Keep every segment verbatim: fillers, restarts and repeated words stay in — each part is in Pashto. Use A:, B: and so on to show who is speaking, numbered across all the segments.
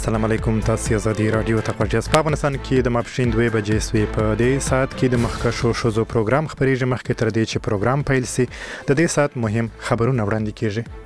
A: السلام علیکم، تاسو آزادي رادیو ته پرځاس په افغانستان کې د ماپښین دوه بجې سوي په دې ساعت کې د مخکښو شوزو پروګرام خبرېږي. مخکې تر دې چې پروګرام پیل سي د دې ساعت مهم خبرونه وړاندې کیږي.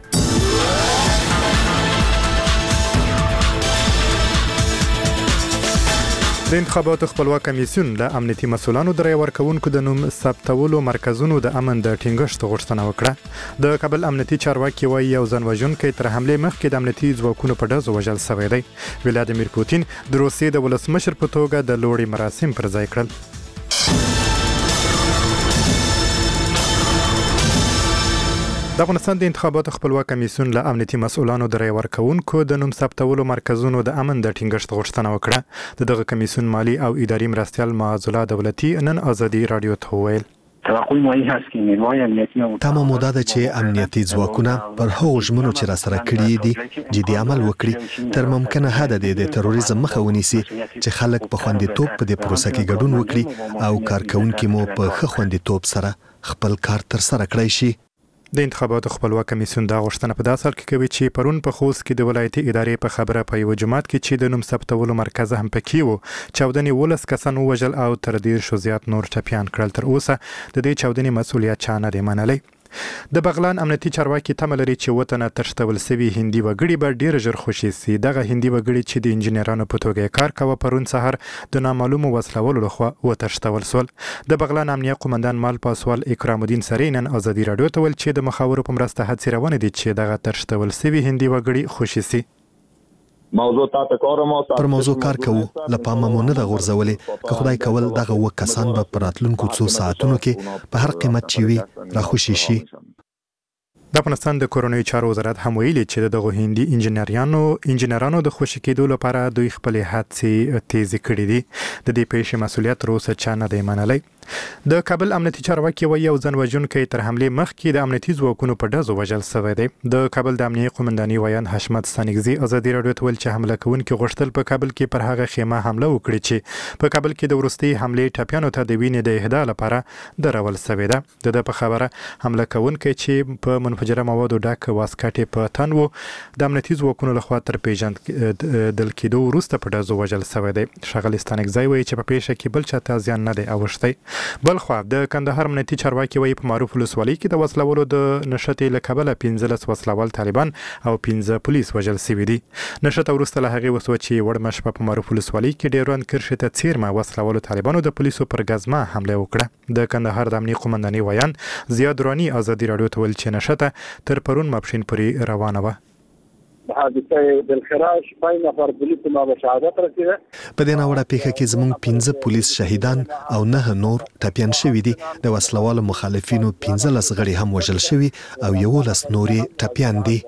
A: د انتخاباتو خپلواک کمیسیون له امنیتي مسولانو د رای ورکوونکو د نوم ثبتولو مرکزونو د امن د ټینګښت غوښتنه وکړه. د کابل امنیتي چارواکي وایي یو ځانوژونکی تر حملې مخکې د امنیتي ځواکونو په ډزو وژل شوی دی. ولادیمیر پوتین د روسیې د ولسمشر په توګه د لوړې مراسم پر ځای کړل. د افغانستان د انتخاباتو خپلواک کمیسیون له امنیتي مسؤلانو د رای ورکوونکو د نوم ثبتولو مرکزونو د امن د ټینګښت غوښتنه وکړه. د دغه کمیسیون مالی او اداري مرستیال معاذ الله دولتي نن آزادي رادیو ته وویل
B: تمام موده ده چې امنیتي ځواکونه پر هغو ژمنو چې را سره کړي دي جدي عمل وکړي تر ممکنه حد د تروریزم مخه ونیسي چې خلک په خوندیتوب په دې پروسه کې ګډون وکړي او کارکونکي مو په ښه خوندیتوب سره خپل کار تر سره کړی شي.
A: د انتخاباتو خپلواک کمیسیون دا غوښتنه په داسې حال کې کوي چې پرون په خوست کې د ولایتي ادارې په خبره په یو جماعت کې چې د نوم ثبتولو مرکز هم پکې وو چاودنې ولس کسان ووژل او تر ډیر شو زیات نور ټپیان کړل. تر اوسه د دې چاودنې مسؤلیت چا نه دی منلی. د بغلان امنیتي چارواکي تمه لري چې وطنه تښتول سوي هندي وګړي به ډیر ژر خوشي سي. دغه هندي وګړي چې د انجنیرانو په توګه کار کوي پرون سهار د نامعلومو وسلوالو لخوا وتښتول سول. د بغلان امنیه قومندان مال پاسوال اکرام الدین سرینن آزادي رادیو ته ویل چې د مخاورو په مرسته هڅې روانې دي چې دغه تښتول سوي هندي وګړي خوشي سي.
B: پر موضوع کار کوو، له پامه مو نه ده غورځولې که خدای کول دغه اووه کسان به په راتلونکو څو ساعتونو کې په هر قیمت چې وي راخوشي شي.
A: د افغانستان د کورنیو چارو وزارت هم ویلي چې دغه هندي انجنیرانو انجنیرانو د خوشي کېدو لپاره دوی خپل هڅې تیزی کړې دي. د دې پیښې مسؤلیت تر اوسه چا نه دی منلی. د کابل امنیتي چارواکي وایي یو ځانوژونکی تر حملې مخکې د امنیتي ځواکونو په ډزو وژل شوی دی. د کابل د امنیه قومنداني ویان حشمت ستانکزي آزادي رادیو ته ویل چې حمله کوونکي غوښتل په کابل کې پر هغه خیمه حمله وکړي چې په کابل کې د وروستۍ حملې ټپیانو ته د وینې د اهدا لپاره درول شوې ده. د ده په خبره حمله کوونکی چې په منفجره موادو ډک واسکټ په تن و د امنیتي ځواکونو لخوا تر پیژندل کېدو وروسته په ډزو وژل شوی دی. ښاغلي ستانکزي وایي چې په پیښه کې بل چاته زیان نه دی اوښتی. بلخوا د کندهار امنیتي چارواکي وایي په معروف ولسوالۍ کې د وسلوالو د نښتې له کبله پنځلس وسلوال طالبان او پنځه پولیس وژل شوي دي. نښته وروسته له هغې وسوه چې وړمه شپه په معروف ولسوالۍ کې ډیورند کرښې ته څیرمه وسلوالو طالبانو د پولیسو پر ګزمه حمله وکړه. د کندهار د امنیې قومنداني ویان زیاد رانی آزادي رادیو ته ویل چې نښته تر پرون ماپښین پورې روانه وه.
C: حادثه بالخراش بین نفر پولیس ما به شهادت رسیده.
B: په دې ناوړه پیښه کې زموږ پنځه پولیس شهیدان او نه نور ټپیان شوي دي. د وسلوالو مخالفینو پنځلس غړي هم وژل شوي او یولس نورې ټپیان دي.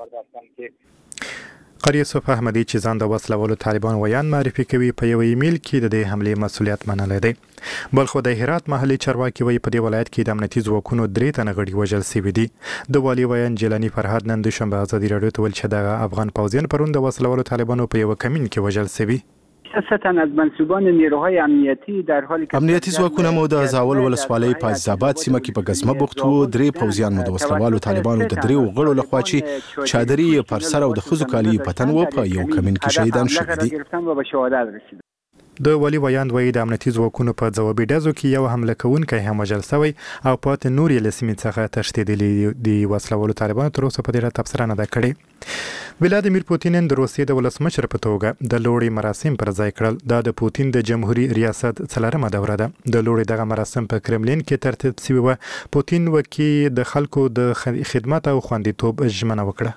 A: قاری یوسف احمدي چې ځان د وسلوالو طالبان ویان معرفي کوي په یو ایمیل کې د دې حملې مسؤلیت منلی دی. بلخو د هرات محلي چارواکي وایي په دې ولایت کې د امنیتي ځواکونو درې تنه غړي وژل شوي دي. د والي ویان جیلاني فرهاد نن دوشنبه آزادي رادیو ته ویل چې دغه افغان پوځیان پرون د وسلوالو طالبانو په یو کمین کې وژل شوي.
C: اساساً از منسوبان نیروهای امنیتی در حالی که
D: امنیتي ځواکونه مو د زاول ولسوالۍ په عزیزآباد سیمه کې په ګزمه بوخت وو. درې پوځیان مو د وسلوالو طالبانو د دریو غړو لخوا چې چادري پر سر او د ښځو کالي په تن وو په یو کمین کې شهیدان شوي دي.
A: د والي ویاند وایي د امنیتي ځواکونو په ځوابي ډزو کې یو حمله کوونکی هم وژل شوی او پاتې نور یې له سیمې څخه تښتېدلي دي. وسلوالو طالبانو تر اوسه په دې تبصره نه ده کړې. ولادیمیر پوتین د روسیې د ولسمشر په توګه د لوړې مراسم پر ځای کړل. دا د پوتین د جمهوریت ریاست څلورمه دوره ده. د لوړې دغه مراسم په کرملین کې ترتیب شوي وو. پوتین وکي د خلکو د خدمت او خوندیتوب ژمنه وکړه.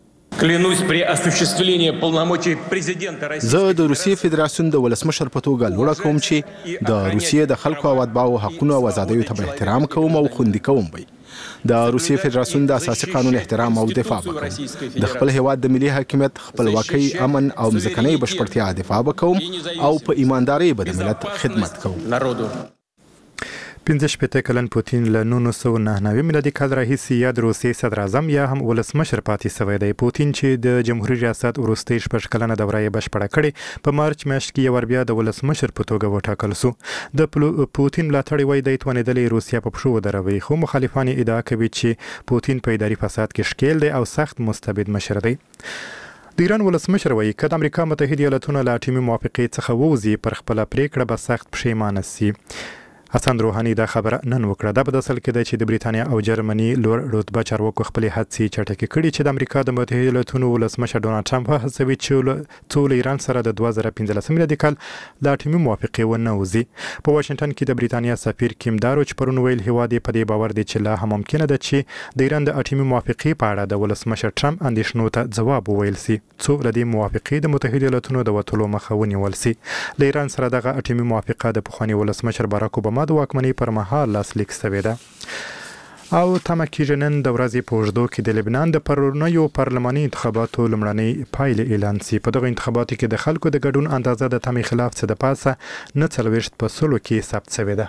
D: زه د روسیې فدراسیون د ولسمشر په توګه لوړه کوم چې د روسیې د خلکو او اتباعو حقونو او ازادیو ته احترام کوم او خوندي کوم وي. د روسیې فدراسیون د اساسي قانون احترام او دفاع وکړم. د خپل هیواد د ملي حاکمیت، خپلواکۍ، امن او ځمکنۍ بشپړتیا دفاع وکوم او په ایماندارۍ به د ملت خدمت کوم.
A: پنځه شپېته کلن پوتین له نولس سوه نهه نوي میلادي کال راهیسې یا د روسیې صدر اعظم یا هم ولسمشر پاتې شوی دی. پوتین چې د جمهوریت ریاست وروستۍ شپږ کلنه دوره یې بشپړه کړې په مارچ میاشت کې یو بیا د ولسمشر په توګه وټاکل شو. د پوتین ملاتړي وایي دی توانېدلی روسیه په پښو ودروي، خو مخالفان ادعا کوي چې پوتین په اداري فساد کې ښکیل دی او سخت مستبد مشر دی. د ایران ولسمشر وایي که د امریکا متحده ایالاتونه له اټومي موافقې څخه ووځي پر خپله پریکړه به سخت پښیمانه سي. حسن روحاني دا خبره نن وکړه. دا په داسل کې ده چې د بریتانیا او جرمني لوړ رتبه چارواکو خپلې هڅې چټکې کړي چې د امریکا د متحده ایالاتونو ولسمشر ډونالد ټرمپ هڅوي چې څو له ایران سره د دوه زره پنځلسم میلادي کال له اټومي موافقې ونه وځي. په واشنګټن کې د بریتانیا سفیر کیم داروچ پرون ویل هیواد په دې باور دی چې لا هم ممکنه ده چې د ایران د اټومي موافقې په اړه د ولسمشر ټرمپ اندېښنو ته ځواب وویل سي څو له دې موافقې د متحده ایالاتونو د وتلو مخه ونیول سي. له ایران سره دغه اټومي موافقه د پخواني ولسمشر باراک اوباما د واکمنۍ پر مهال لاسلیک شوې ده. او تمه کېږي نن د ورځې په اوږدو کې د لبنان د پرونیو پارلماني انتخاباتو لومړنۍ پایلې اعلان شي. په دغه انتخاباتو کې د خلکو د ګډون اندازه د تمې خلاف څه د پاسه نه څلوېښت په سلو کې ثبت شوې ده.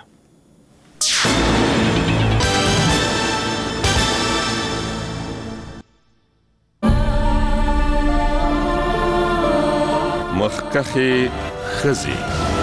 E: مخکخې ښځې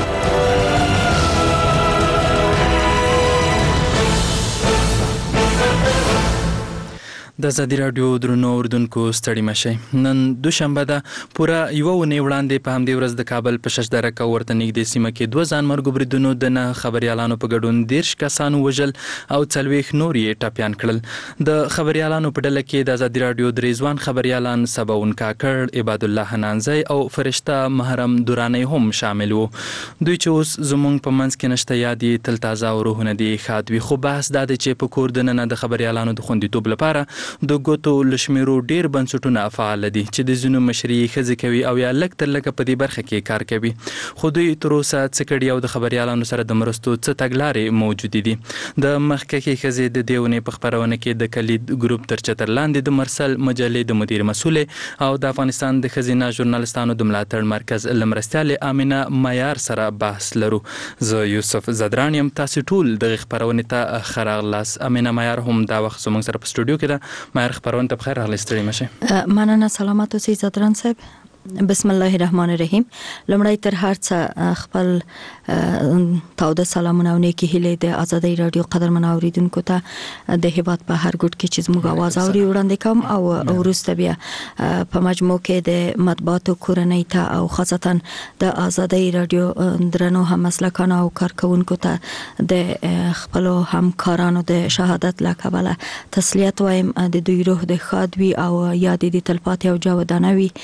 F: د ازادي راډیو درنو اوریدونکو ستړي مشئ. نن دوشنبه ده. پوره یوه اونۍ وړاندې په همدې ورځ د کابل په ششدره او ورته نږدې سیمه کې دوه ځانمرګو بریدونو د نه خبریالانو په ګډون دېرش کسان وژل او څلوېښت نور یې ټپیان کړل. د خبریالانو په ډله کې د ازادي راډیو درې ځوان خبریالان سباون کاکړ، عباد الله حنانزی او فرشته محرم دورانی هم شامل وو. دوی چې اوس زموږ په منځ کې نشته یا دي تل تازه او روحونه دي ښاد وي. خو بحث دا دی چې په کور دننه د خبریالانو د خوندیتوب لپاره د ګوتو لشمیرو ډیر بنسټونه فعال دي چې د ځینو مشري ښځې کوي او یا لږ تر لږه په دې برخه کې کار کوي. خو دوی تر اوسه څه کړي او د خبریالانو سره د مرستو څه تګلارې موجودې دي. د مخکښې ښځې د دې اونۍ په خپرونه کې د کلید ګروپ تر چتر لاندې د مرسل مجلې د مدیر مسؤلې او د افغانستان د ښځینه ژورنالستانو د ملاتړ مرکز له مرستیالې امینه معیار سره بحث لرو. زه یوسف زدران یم. تاسو ټول دغه خپرونې ته ښه راغلاست. امینه معیار هم دا وخت زموږ سره په سټوډیو کې ده. معیار خبرونه ته بخیر راغلی، ستړي مشئ.
G: مننه. سلامت اوسئ زدران صاحب. بسم الله الرحمن الرحیم. لمړی تر هر څه خپل تاوده سلامونه او نیکی هیلې د ازادي رادیو قدرمن اوریدونکو ته د هیبات په هر ګډ کې چې زموږ आवाज اوري وړاندې کوم او ورسته بیا په مجموع کې د مطبوعاتو کورنۍ ته او خاصتا د ازادي رادیو درنو هم مسلکانو او کارکونکو ته د خپل همکارانو د شهادت لکبله تسلیت وایم. د دوی روح د خادوي او یاد دي تلپاتې او جاودانه وي.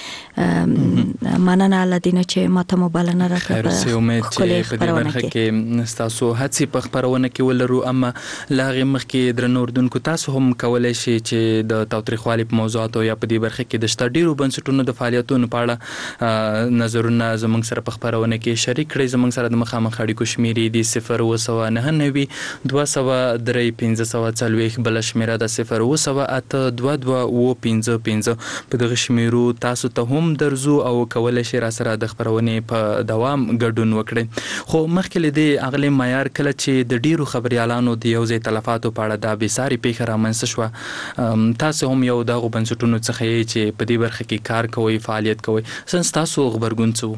G: مننه لدینه چې ماته مبالغه راکړه.
F: خیر سي امید چې په دې برخه کې تاسو هڅې په خبرونه کې ولرو. اما لاغه مخکې درنو اوریدونکو تاسو هم کولای شئ چې د تاوتریخوالي په موضوعاتو یا په دې برخه کې د شته ډیرو بنسټونو د فعالیتونو په اړه نظرونه زموږ سره په خبرونه کې شریک کړئ. زموږ سره د مخامخ اړیکو شمیرې دي صفر اوه سوه نهه نوي دوه سوه درې پنځه سوه څلوېښت، بله شمیره ده صفر اوه سوه اته دوه دوه اوه پنځه پنځه. په دغه شمیرو تاسو ته هم درځو او کولای شي را سره د خبرونې په دوام ګډون وکړي. خو مخکې له دې اغلی معیار کله چې د ډیرو خبریالانو د یو ځای تلفاتو په اړه دا بېساري پیښه رامنځته شوه، تاسو هم یو دغو بنسټونو څخه یې چې په دې برخه کې کار کوئ، فعالیت کوئ. سنس تاسو غبرګون څه و؟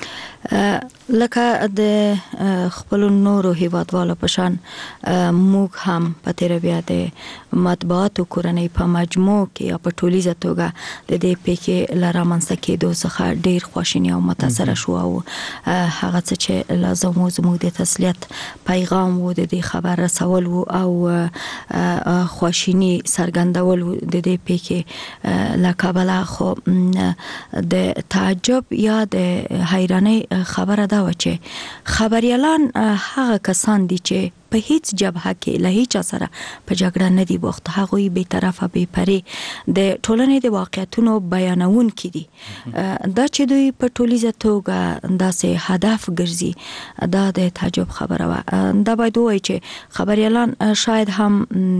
G: لکه د خپل نورو هیوادوالو په شان موږ هم په تیر بیا د مطبوعاتو کورنۍ په مجموع کې یا په ټولیزه توګه د دې پیښې لاره منځته کېدو څخه ډیر خواشینی او متاثره شو او هغه څه چې لازم و زموږ د تسلیت پیغام و د دې خبر رسول و او خواشینی څرګندول د دې پیښې له کبله. خو د تعجب یا د حیرانۍ خبره دا و چې خبریالان هغه کسان دي چې په هیڅ جبهه کې له هیڅ سره په جګړه نه دي بوخت. هغوی بې طرفه بې پرې د ټولنې د واقعیتونو بیانونکي دي. دا چې دوی په ټولیزه توګه داسې هدف ګرځي دا د تعجب خبره وه. دا باید ووایي چې خبریالان شاید هم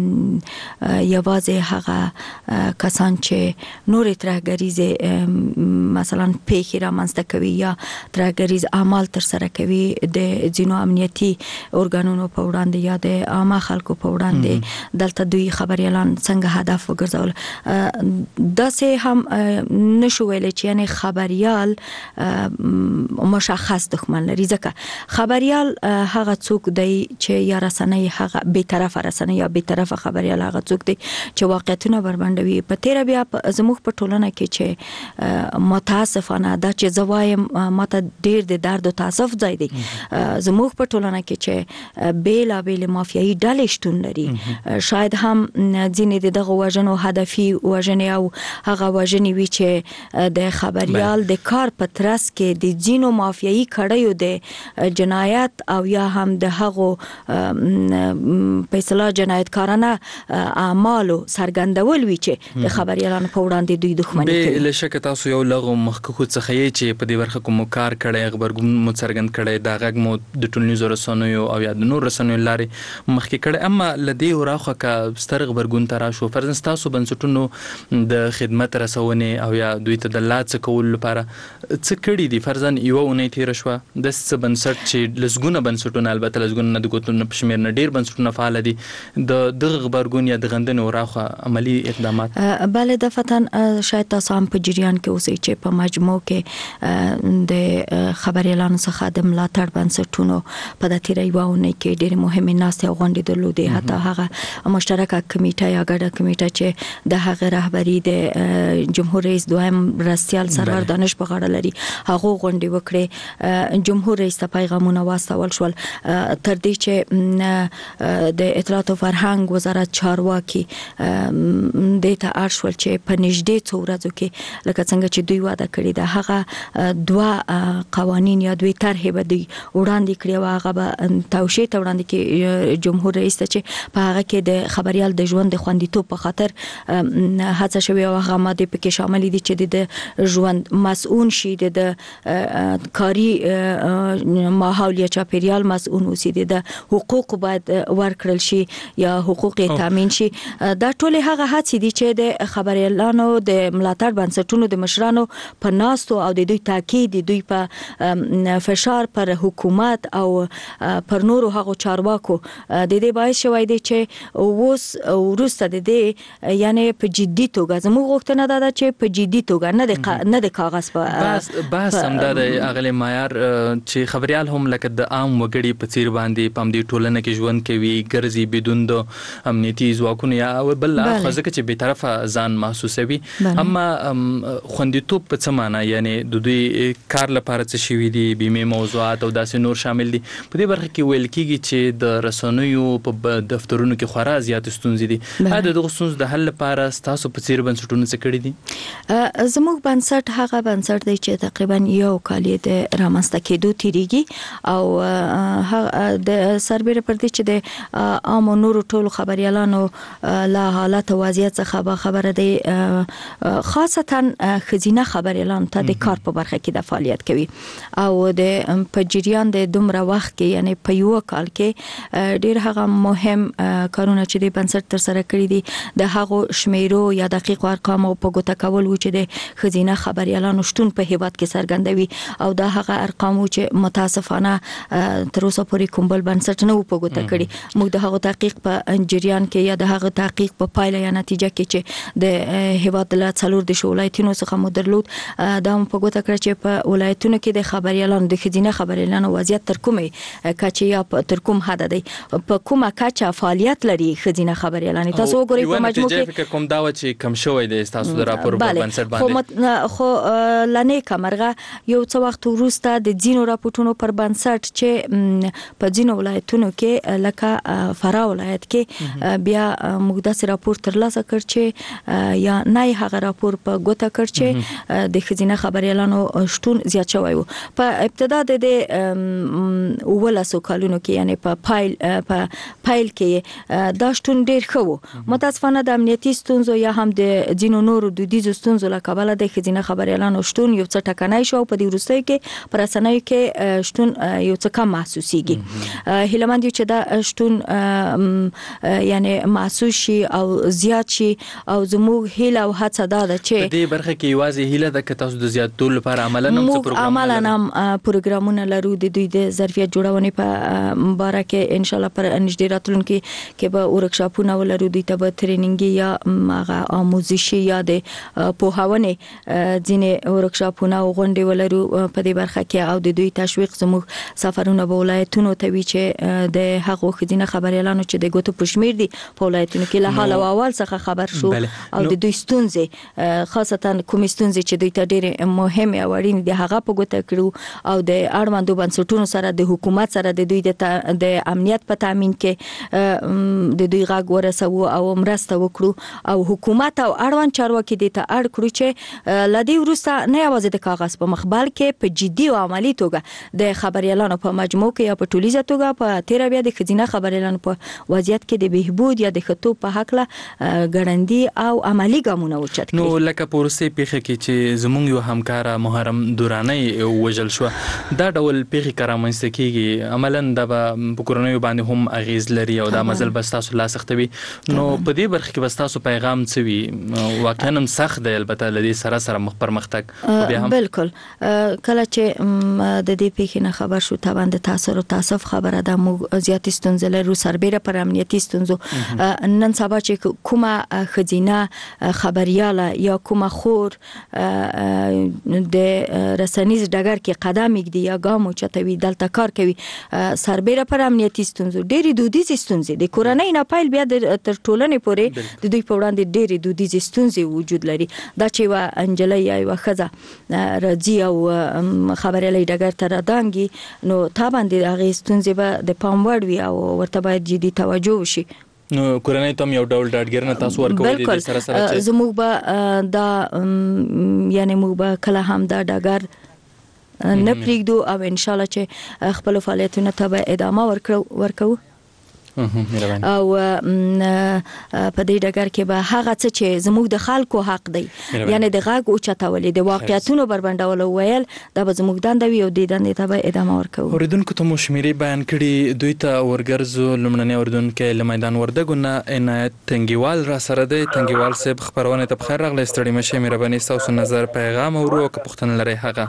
G: یوازې هغه کسان چې نورې ترهګریزې مثلا پیښې رامنځته کوي یا ترهګریز اعمال ترسره کوي د ځینو امنیتي ارګانونو په وړاندې وړاندې یا د عامه خلکو په وړاندې دلته دوی خبريالان څنګه هدف وګرځول. داسې هم نشو ویل چې یعنی خبريال مشخص دښمن لري، ځکه خبريال هغه څوک دی چې یا رسنۍ هغه به طرفه رسنۍ یا به طرفه خبريال هغه څوک دی چې واقعیتونه بربندوي. په تیر بیا زموږ په ټولنه کې چې متاسفانه دا چې زوایم ماته ډیر د درد او تاسف ځای دی. زموږ په ټولنه کې چې بیل بیل مافیایي ډلې شتون لري، شاید هم ځینې دغه وژنو هدفي وژنې او هغه وژنې وی چې د خبريال د کار په ترڅ کې د ځینو مافیایي کړیو د جنایت او یا هم د هغو په اصطلاح جنایتکارانه اعمالو څرګندول وی چې د خبريالانو په وړاندې دوی دښمني کوي.
F: به لشک تاسو یو لغو مخکخو څخه یې چې په دې برخه کوم کار کړي خبرګون مو څرګند کړي دا غږ مو د ټولنیزو رسنیو او یا د نور رسنیو لارې مخکې کړي، اما لدی وراخه کا ستر خبرګون ترا شو فرض تاسو بنسټونو د خدمت رسونې او یا دوی ته د لاڅ کول لپاره څه کړي دي؟ فرضاً یو اونۍ تیر شو د څه بنسټ چې لزګونه بنسټونه البته لزګونه نه د ګوتونو په شمیر نه ډیر بنسټونه فعال دي د دغه خبرګون یا د غندنې وراخه عملی اقدامات.
G: بله د فتن شاید تاسو هم په جریان کې اوسئ چې په مجموع کې د خبريالانو څخه د ملاتړ بنسټونو په د تیر یو اونۍ کې ډېر مهمه ناستې او غونډې درلودې. حتی هغه مشترکه کمیټه یا ګډه کمیټه چې د هغه رهبری د جمهور رئیس دویم رئیسال سرور دانش په غاړه لري هغه غونډې وکړې. جمهور رئیس ته پیغامونه واستول شول تر دې چې د اطلاعات او فرهنګ وزارت چارواکي د ته ارشول چې په نږدې څو ورځو کې لکه څنګه چې دوی وعده کړی دا هغه دوا قوانين یا دوی طرحې به دوی وړاندې کړی او هغه به توشیح ته وړاندې کې جمهور رئیس ته چې په هغه کې د خبريال د ژوند د خوندیتوب په خاطر هڅه شوی او هغه ماده پکې شامل دي چې د ژوند مسؤون شي د کاری ماحول یا چاپیریال مسؤون اوسي د حقوق باید ورکړل شي یا حقوق تامین شي. دا ټول هغه هڅې دي چې د خبريالانو د ملاتړ بنسټونو د مشرانو په ناستو او د دوی تاکید دوی په فشار پر حکومت او پر نورو هغو چارواکو د دې باعث شوی دی چې اوس ورسته د دې یعنی په جدي توګه زموږ غوښتنه ده چې په جدي توګه نه د نه د کاغذ په
F: بس بس هم د اغلی معیار چې خبريال هم لکه د عام وګړي په څیر باندې پم دی ټولنه کې ژوند کوي ګرځي بدون د امنیتي ځواکونو یا بل خزه چې به طرفه ځان محسوسوي. اما خوندیتوب په څه معنی یعنی د دوی کار لپاره څه شوی دي بیمه موضوعات او داسې نور شامل دي په دې برخه کې ویل کیږي چې د رسنیو په دفترونو کې خورا زیات ستونزې دي. دا دغه ستونزې د حل لپاره تاسو په څیر بنسټونه څه کړی
G: دي؟ زموږ بنسټ هغه بنسټ دی چې تقریبا یو کال د رامنځته کېدو تیریږي او د سربېره پر دې چې د عام نورو ټولو خبريالانو لا حالت وضعیت څخه به خبره دی، خاصتا خزینه خبريالان ته د کار په برخه کې د فعالیت کوي او د په جریان د دومره وخت کې یعنی په یو کال کې ډیر هغه مهم کارونه چې د بنسټ تر سره کړی دي د هغو شمیرو یا دقیق ارقام په ګوته کول و چې د خزینه خبريالانو شتون په هیواد کې څرګندوي او دا هغه ارقام چې متاسفانه تر اوسه پورې کوم بل بنسټ نه و په ګوته کړی. موږ د هغو تحقیق په جریان کې یا د هغه تحقیق په پایله یا نتیجه کې چې د هیواد له څلور د ولایتونو څخه مو درلود دا په ګوته کړ چې په ولایتونو کې د خبريالانو د خزینه خبريالانو وضعیت تر کومه کچه یا تر کوم حد دی په کومه کچه فعالیت لري خزینه خبريالانو. تاسو وګورئ په مجموع کې
F: فکر کوم دا و چې کم شوی دی تاسو د راپور په بنسټ باندې
G: خو لنې کمرغه یو څو وخت وروسته د ځینو راپورټونو پر بنسټ چې په ځینو ولایتونو کې لکه فراه ولایت کې بیا موږ داسې راپور ترلاسه کړ چې یا نه هغه راپور په ګوته کړ چې د خزینه خبريالانو شتون زیات شوی و. په ابتدا د ولسو کالونو کې یعنی په پایل په پایل کې دا شتون ډیر ښه و. متاسفانه د امنیتي ستونزو یا هم د ځینو نورو دودیزو ستونزو له کبله د خزینه خبريالانو شتون یو څه ټکنای شو په دې وروستیو کې پر رسنیو کې شتون یو څه کم محسوسيږي. هیلمند یو چې دا شتون یعنی محسوس شي او زیات شي او زموږ هیله او هڅه دا ده چې
F: په دې برخه کې یوازې هیله ده چې تاسو د زیاتولو لپاره عملاً هم څه پروګرام
G: عملاً هم پروګرامونه لرو د دوی د ظرفیت جوړونې په باره کې ان شاء الله پر نږدې راتلونکي کې به ورکشاپونه ولرو دوی ته به ټریننګ یا هغه آموزشي یا د پوهاونې ځینې ورکشاپونه او غونډې ولرو په دې برخه کې او د دوی تشویق زموږ سفرونه به ولایتونو ته وي چې د هغو خدینه خبريالانو چې د ګوتو پښمیر دي په ولایتونو کې له حال او اول څخه خبر شو او د دوی ستونزې خاصتا کوم ستونزې چې دوی ته ډېر مهمه او اړین دي هغه په ګوته کړو او د اړوندو بنسټونو سره د حکومت سره د دوی د امنیت په تامین کې د دوی غږ ورسوو او مرسته وکړو او حکومت او اړوند چارواکي د ته اړ کړو چې لدی ورسته نه یوازې د کاغذ په مخبل کې په جدي او عملی توګه د خبريالانو په مجموع کې یا په ټولیزه توګه په تیر بیا د خزینه خبريالانو په وضعیت کې د بهبود یا د خطو په حق له ګړندی او عملی ګامونه اوچت کړي.
F: نو لکه پورسه پیخه کې چې زمونږ یو همکار محرم دورانی وجل شو دا ډول پیخه کرامنځ کېږي عملاً د کورونیو باندې هم اغیز لري او دا مزل بس تاسو لا سختوي نو په دې برخه کې بس تاسو پیغام څه وي واقعا سخت دی البته لدی سره سره مخ پر مختګ
G: بیا هم بالکل کله چې د دې پیخه نه خبر شو طبعا د تاثیر او تاسف خبره ده مو زیات ستونزې لرو سربېره پر امنیتي ستونزو نن سبا چې کومه خزینه خبرياله یا کومه خور د رسنیز ډګر کې قدم ایږدي یا ګام چتوي دلته کار کوي سربېره پر امنیتي ستونزو ډېری دودیز ستونزې د کورنۍ نه پایل بیا د تر ټولنې پورې د دوی په وړاندې ډېری دودیز ستونزې وجود لري دا چې وا انجلۍ یا وا خزه راځي او خبريالي ډګر ته راځي نو طبعا د هغه ستونزې به د پام وړ وي او ورته باید جدي توجه وشي.
F: نو کورنۍ ته یو ډول ډاډګرنه تاسو ورکوي د سره سره چې
G: زموږ به دا یعنی موږ به کله هم دا ډاګر نه پریږدو او ان شاء الله چې خپل فعالیتونه ته به ادامه ورکړو ورکو او په دې ډګر کې به هغه څه چې زموږ د خلکو حق دی یعنی د غږ او چتاولې د واقعیتونو بربندول ویل دا به زموږ دنده وي او د دندې ته به ادامه ورکو.
F: اوریدونکو ته مو شمیرې بیان کړي دوی ته ورګرځو لمړنۍ اوریدونکو له میدان وردګونه عنایت تنګیوال را سره دی تنګیوال صاحب خبرونه ته بخیر راغلی ستړي مشه مهرباني تاسو نظر پیغام او ورو که پښتنه لري هغه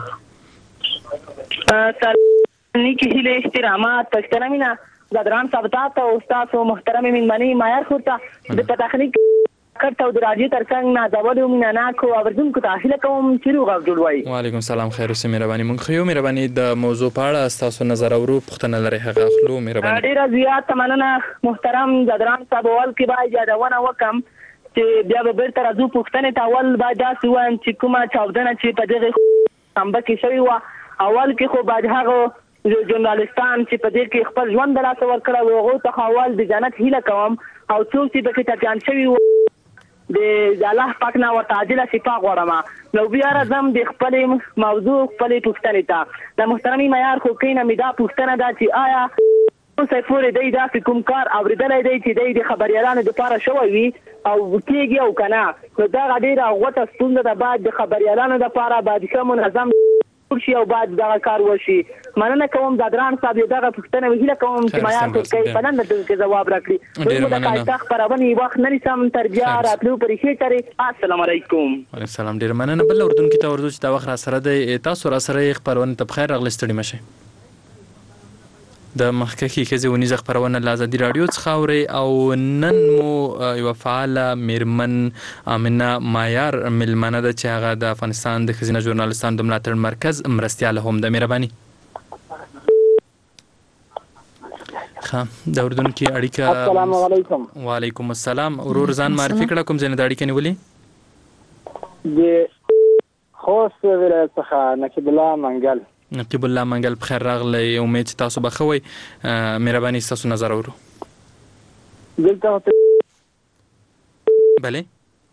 H: نیکی هیله احترامات پښتنه زادران ثابتات او استاد محترم منمنی معیار خورتا د تخنیک کړه او د راځي ترڅنګ نازول ومنانا کو اوردونکو ته اهله کوم چې روغ جوړوي.
F: وعلیکم السلام خیر اوسه مهرباني مونږ خو مهرباني د موضوع په اړه تاسو نظر اورو پښتنه لري هغه خلو مهرباني
H: ډیر زیات مننه محترم زادران صاحب اول کې باید یادونه وکم چې بیا به بیرته راځو پښتنه ته اول باید دا سوان چې کومه چاودنه چې په دغه سمبه کې شوی و اول کې خو باید هغه ژورنالستان چې په دې کې خپل ژوند د لاسه ورکړی و هغو ته اول د جنت هیله کوم او څوک چې پکې ټپیان شوي و د الله پاک نه ورته عاجله شفا غواړم. نو بیا راځم د خپلې موضوع خپلې پوښتنې ته د محترمې معیار خو کینه مې دا پوښتنه ده چې آیا اوسه پورې دی داسې کوم کار اورېدلی دی چې دی د خبریالانو دپاره شوی وي او کېږي او که نه نو دغه ډېره غوټه ستونزه ده باید د خبریالانو دپاره باید ښه منظم شي او باید دغه کار وشي. مننه کوم زادران صاحب یو دغه پوښتنه هیله کوم چې معیار کوي په نن دغه جواب راکړي نو د قاعده خبرونه وخت نه نسم تربیه راتلو پرې کوي. السلام علیکم.
F: وعلیکم السلام ډیر مننه بل اردن کې ته ورته چې دا وخت را سره د تاسو را سره خبرونه ته بخیر راغلی ستړي مشه د مخکې کې ونیزه خبرونه له ازادي رادیو څخه اوري او نن مو یو فعال میرمن امنه معیار ملمنه د چې هغه د افغانستان د خزینه ژورنالستانو د ملاتړ مرکز مرستیاله هم د مهرباني ښه د اردن کې اړیکه.
C: السلام علیکم.
F: وعلیکم السلام. ورور ځان معرفي کړه کوم ځای نه د اړیکې نیولې؟
C: د خوست ولایت څخه نقیب الله منګل.
F: نقیب الله منګل بخیر راغلی امید چې تاسو به ښه وئ مهرباني ستاسو نظر اورو.
C: دلته
F: بله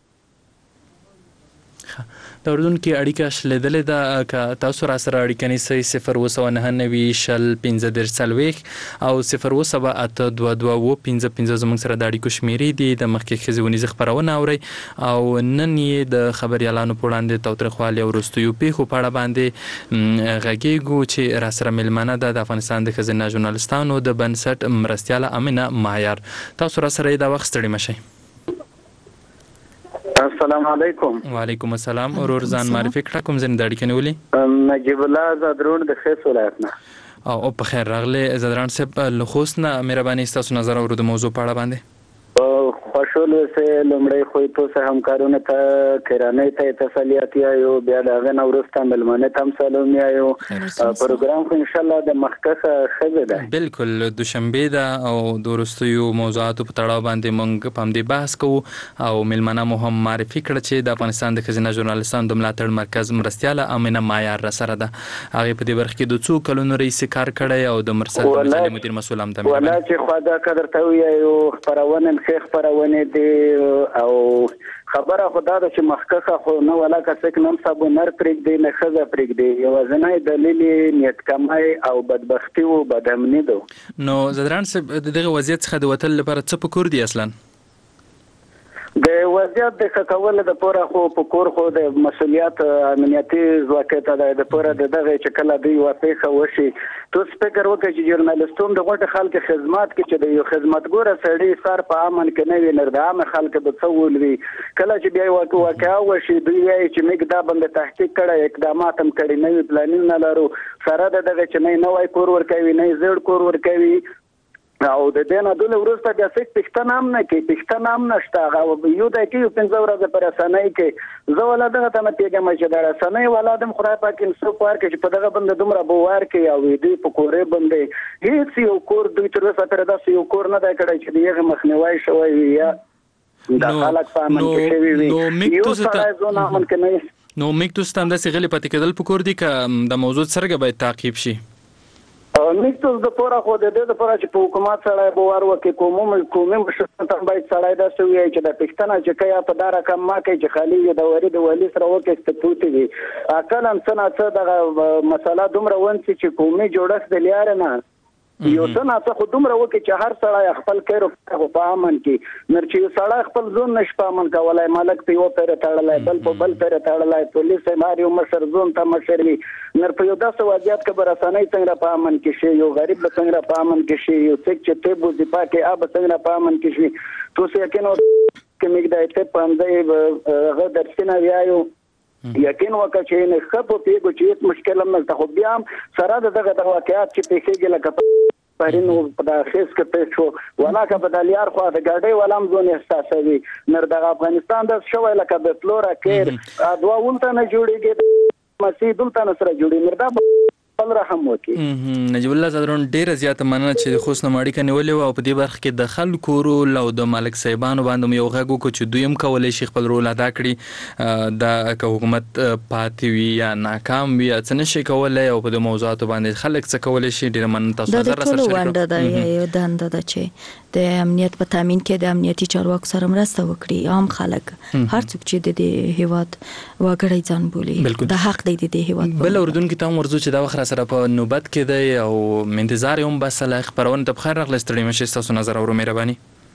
F: د اردن کې اړیکه شلېدلې ده که تاسو را سره اړیکه نیسئ صفر اووه سوه نهه نوي شل پنځه دېرش څلوېښت او صفر اووه سوه اته دوه دوه اووه پنځه پنځه زموږ سره د اړیکو شمېرې دي. د مخکې ښځې ونیزه خپرونه اورئ او نن یې د خبریالانو په وړاندې تاوتریخوالي او وروستیو پیښو په اړه باندې غږیږو چې را سره مېلمانه ده د افغانستان د ښځینه ژورنالستانو د بنسټ مرستیاله امنه معیار. تاسو را سره دا وخت ستړي مشئ.
C: السلام علیکم.
F: وعلیکم السلام. ورور ځان معرفي کړه کوم ځای نه د اړیکې نیولې؟
C: نجیب الله زادرون د خیس ولایت نه.
F: او په خیر راغله زدران صاحب له خوستنه مهرباني تاسو نظر اورو د موضوع په اړه باندې
C: خوشحال اوسه لمړی خو تاسو همکارونه ته کرانه ته تسلیت یو بیا دا غن اورسته ملمنه تم سلام یو پروګرام خو ان شاء الله د مخکسه خزه ده
F: بالکل دوشنبه ده او دورستیو موضوعات په تړاو باندې مونږ په دې بحث کوو او ملمنه مو هم معرفي کړ چې د افغانستان د خزینه ژورنالیستانو د ملاتړ مرکز مرستياله امینه معیار را سره ده هغه په دې برخه کې د څو کلونو رئیس کار کړی او د مرسل د مدیر مسول هم ده
C: ولا چې خدا قدر ته یو خبرونه خېخ پرونه دي او خبره خدا د چې مخکخه خو نو ولا کڅک نن صاحب نر پرېګ دی نه خزه پرېګ دی یو ځنای دلیل نیت کمای او بدبختی او بدامنی دو
F: نو زدران صاحب دغه وضعیت څخه د وتل لپاره څه پکور دی اصلا
C: د وضعیت د کول د پوره خو په کور خو د مسولیت امنیتي ځواکته د پوره د دغه چکل دی واپیخه وشي تو سپیکر وکړي چې ژورنالیستوم د غوټه خلک خدمات کې چې د یو خدمتګور سړی سر په امن کې نه وي نر د عام خلک به څول وي کله چې بیا واقع واقع وشي دوی یې چې موږ دا بند تحقیق کړه اقدامات هم کړي نه وي پلانینګ نه لرو سره د دغه چې نه نوای کور ور کوي نه زړ کور ور کوي او د دې نه دله ورسته د سک پښتنه هم نه کې پښتنه هم نشته هغه یو د کې پنځه ورځې پر اسانه کې زه ولادت ته نه پیګم چې دا اسانه ولادم خدای پاک انصاف ورکړي چې په دغه بند دومره بوار کې او دې په کورې باندې هیڅ یو کور دوی تر اوسه تر داسې یو کور نه دا کړی چې دغه مخنیوي شوی یا د خلک په امن کې شوی وي یو ځای زونه امن کې نه
F: نو میک تاسو تم د سغلی پاتې کېدل په کور دي ک د موضوع سره باید تعقیب شي
C: نیکتوس د پوره خو د دې لپاره چې په حکومت سره به ور وکي کومه کومه مشرته باید سړی دا سوي چې د پښتنه چې کیا په دار کم ما کوي چې خالي د وری د ولی سره وکي ستوتی دي اکل هم څنګه څه د مسله دومره ونسي چې کومه جوړښت د لیار نه یو څنګه څه خو دومره وکي چې هر سړی خپل کېرو په امن کې نر چې سړی خپل ځون نشپ امن کولای مالک په یو پر تړلای بل په بل پر تړلای پولیس ماریو مشر ځون ته مشر وی نر په یو داسې وضعیت کې برسانه څنګه په امن کې شي یو غریب څنګه په امن کې شي یو څوک چې ته بو ځپا کې اب څنګه په امن کې شي تو څه یقینو کې موږ د ته پاندې هغه درسنه ویایو یقین وکړه چې نه خپو پیګو چې مشکل هم نه خو بیا سره دغه د واقعیت چې پیښیږي لکه پرینو په داخس کې پېښو ولا کا بدلیار خو د ګاډي ولام زون احساسوي نر د افغانستان د شوې لکه د فلورا کې ادوا ولته نه جوړيږي مسیح دلته نه سره جوړي مردا خپل رحم وکي
F: نجیب الله زدرون ډیر زیات مننه چې خوښ نماړي کنه ولې او په دې برخه کې د خلکو رول او د مالک صاحبانو باندې یو غږ کو چې دویم کولای شي خپل رول ادا کړي د حکومت پاتې وي یا ناکام وي څنګه شي کولای او په دې موضوعات باندې خلک څه کولای شي ډیر مننه تاسو سره سره
G: شریک ونده دا یو دنده ده چې د امنیت په تامین کې د امنیتي چارواکو سره مرسته وکړي عام خلک هر څوک چې د دې هیواد وګړي ځان بولي د حق دی د دې هیواد
F: بل اردن کې تاسو ورزو چې دا وخت سره په نوبت کې دی او منتظر یم بس له خبرونه ته بخیر راغلی ستړي مشه تاسو نظر اورو مهرباني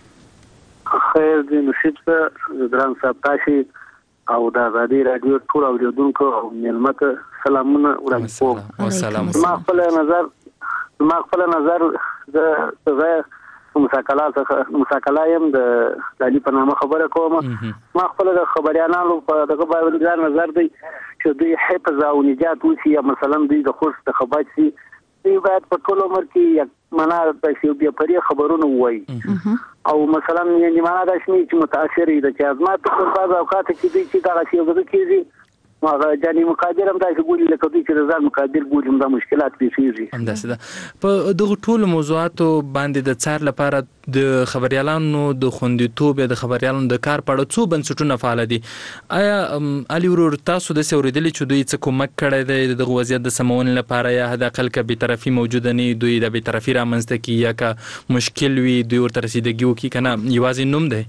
C: خیر دې نشید په دران صاحب تاسو او د غادي رادیو ټول اوریدونکو او ملمت سلامونه وړاندې
F: کوم سلام
C: ما خپل نظر ما خپل نظر د مساکلات مساکلایم د دالي په نامه خبره کوم ما خپل د خبريانانو په دغه باندې نظر دی چې دوی حفظ او نجات وسی مثلا دوی د خوش د خبري سي دوی باید په ټول عمر کې معنا د شی بیا پرې خبرونه وایي او مثلا یعنی معنا د شنی چې متاثر دي چې ازمات په بعض اوقات کې دوی چې دا شی وګړي کیږي ما جاني مقادر هم دا چې ګولې لکه دوی چې ځان مقادر ګولې هم دا مشکلات پیښیږي
F: همداسې ده په دغه ټول موضوعاتو باندې د څار لپاره د خبريالانو د خوندیتوب د خبريالانو د کار په اړه څو بنسټونه فعال دي آیا علي ورور تاسو د سوریدلې چې دوی څه کومک کړی دی د وضعیت د سمون لپاره یا د خلک به طرفي موجوده نه دوی د به طرفي رامنځته کی یا کا مشکل وي دوی ورته رسیدګي وکي کنه یوازې نوم دی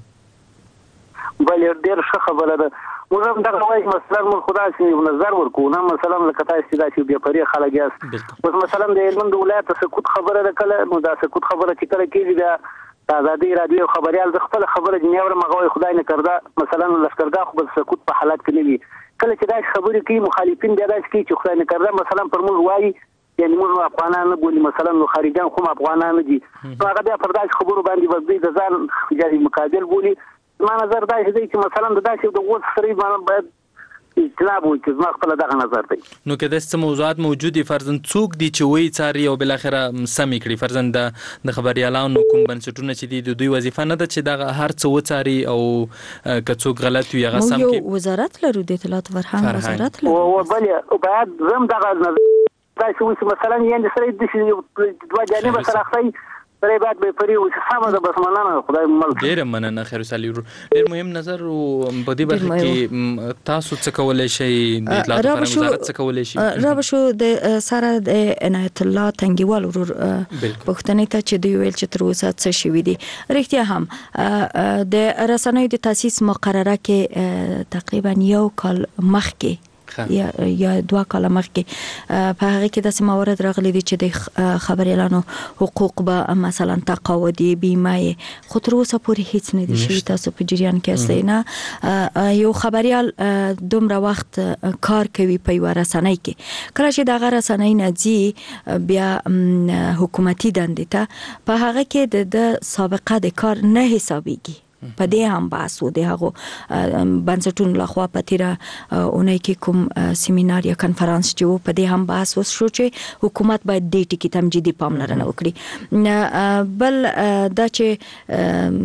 C: بل ډیر ښه خبره ده موږ هم دا وایي مثلا موږ خدای سي نظر ورکو نه مثلا لکه تاسو دا چې بیا پرې خلک یاست اوس مثلا د هلمند ولایت سکوت خبره ده کله نو دا سکوت خبره چې کله کېږي دا آزادي رادیو خبريال د خپل خبره جنیور مغوي خدای نه کړدا مثلا لشکرګاه خو د سکوت په حالت کې نه وي کله چې دا خبرې کوي مخالفین بیا دا کوي چې خدای نه کړدا مثلا پر موږ وایي یعنی موږ افغانان نه بولي مثلا نو خارجان خو افغانان دي هغه بیا پر داسې خبرو باندې وځي د ځان جاري مقابل بولي ما نظر دا چې مثلا د داسې د وڅ سری باندې باید اجتناب وکړي. زما خپل دغه نظر دی.
F: نو که داسې موضوعات موجود دي فرضاً څوک دي چې وایي څاري او بالاخره سمې کړي؟ فرضاً د خبریالانو کوم بنسټونه چې دي د دوی وظیفه نه ده چې دغه هر څه وڅاري او که څوک غلط وي هغه سم کړي؟
G: موږ یو وزارت لرو، د اطلاعات فرهنګ وزارت لرو.
C: او بلې باید زم دغه دا چې اوس مثلا یعنې سره د دوه جانبه سره اخلي سره باید به پرې اوس سمه ده. بس مننه، خدای مل.
F: ډېره مننه خیر وسالي ورور. ډېر مهم نظر په دې برخه کې تاسو څه کولی شئ؟ د اطلاعات فرهنګ وزارت څه کولی شي؟
G: را به شو د سره د عنایت الله تنګیوال ورور پوښتنې ته چې دوی ویل چې تر اوسه څه شوي دي. رښتیا هم د رسنیو د تاسیس مقرره کې تقریبا یو کال مخکې یا یا دوه کاله مخکې په هغه کې داسې موارد راغلي دي چې د خبریالانو حقوق به مثلا تقاعدي بیمه خو تر اوسه پورې هیڅ نه دي شوي. تاسو په جریان کې هستئ نه؟ یو خبریال دومره وخت کار کوي په یوه رسنۍ کې، کله چې دغه رسنۍ نه ځي بیا حکومتي دندې ته، په هغه کې د سابقه د کار نه حسابېږي. په دې هم بحث و د هغو بنسټونو لخوا په تیره اونۍ کې کوم سیمینار یا کنفرانس چې و، په دې هم بحث وشو چې حکومت باید دې ټکي ته هم جدي پاملرنه وکړي. بل دا چې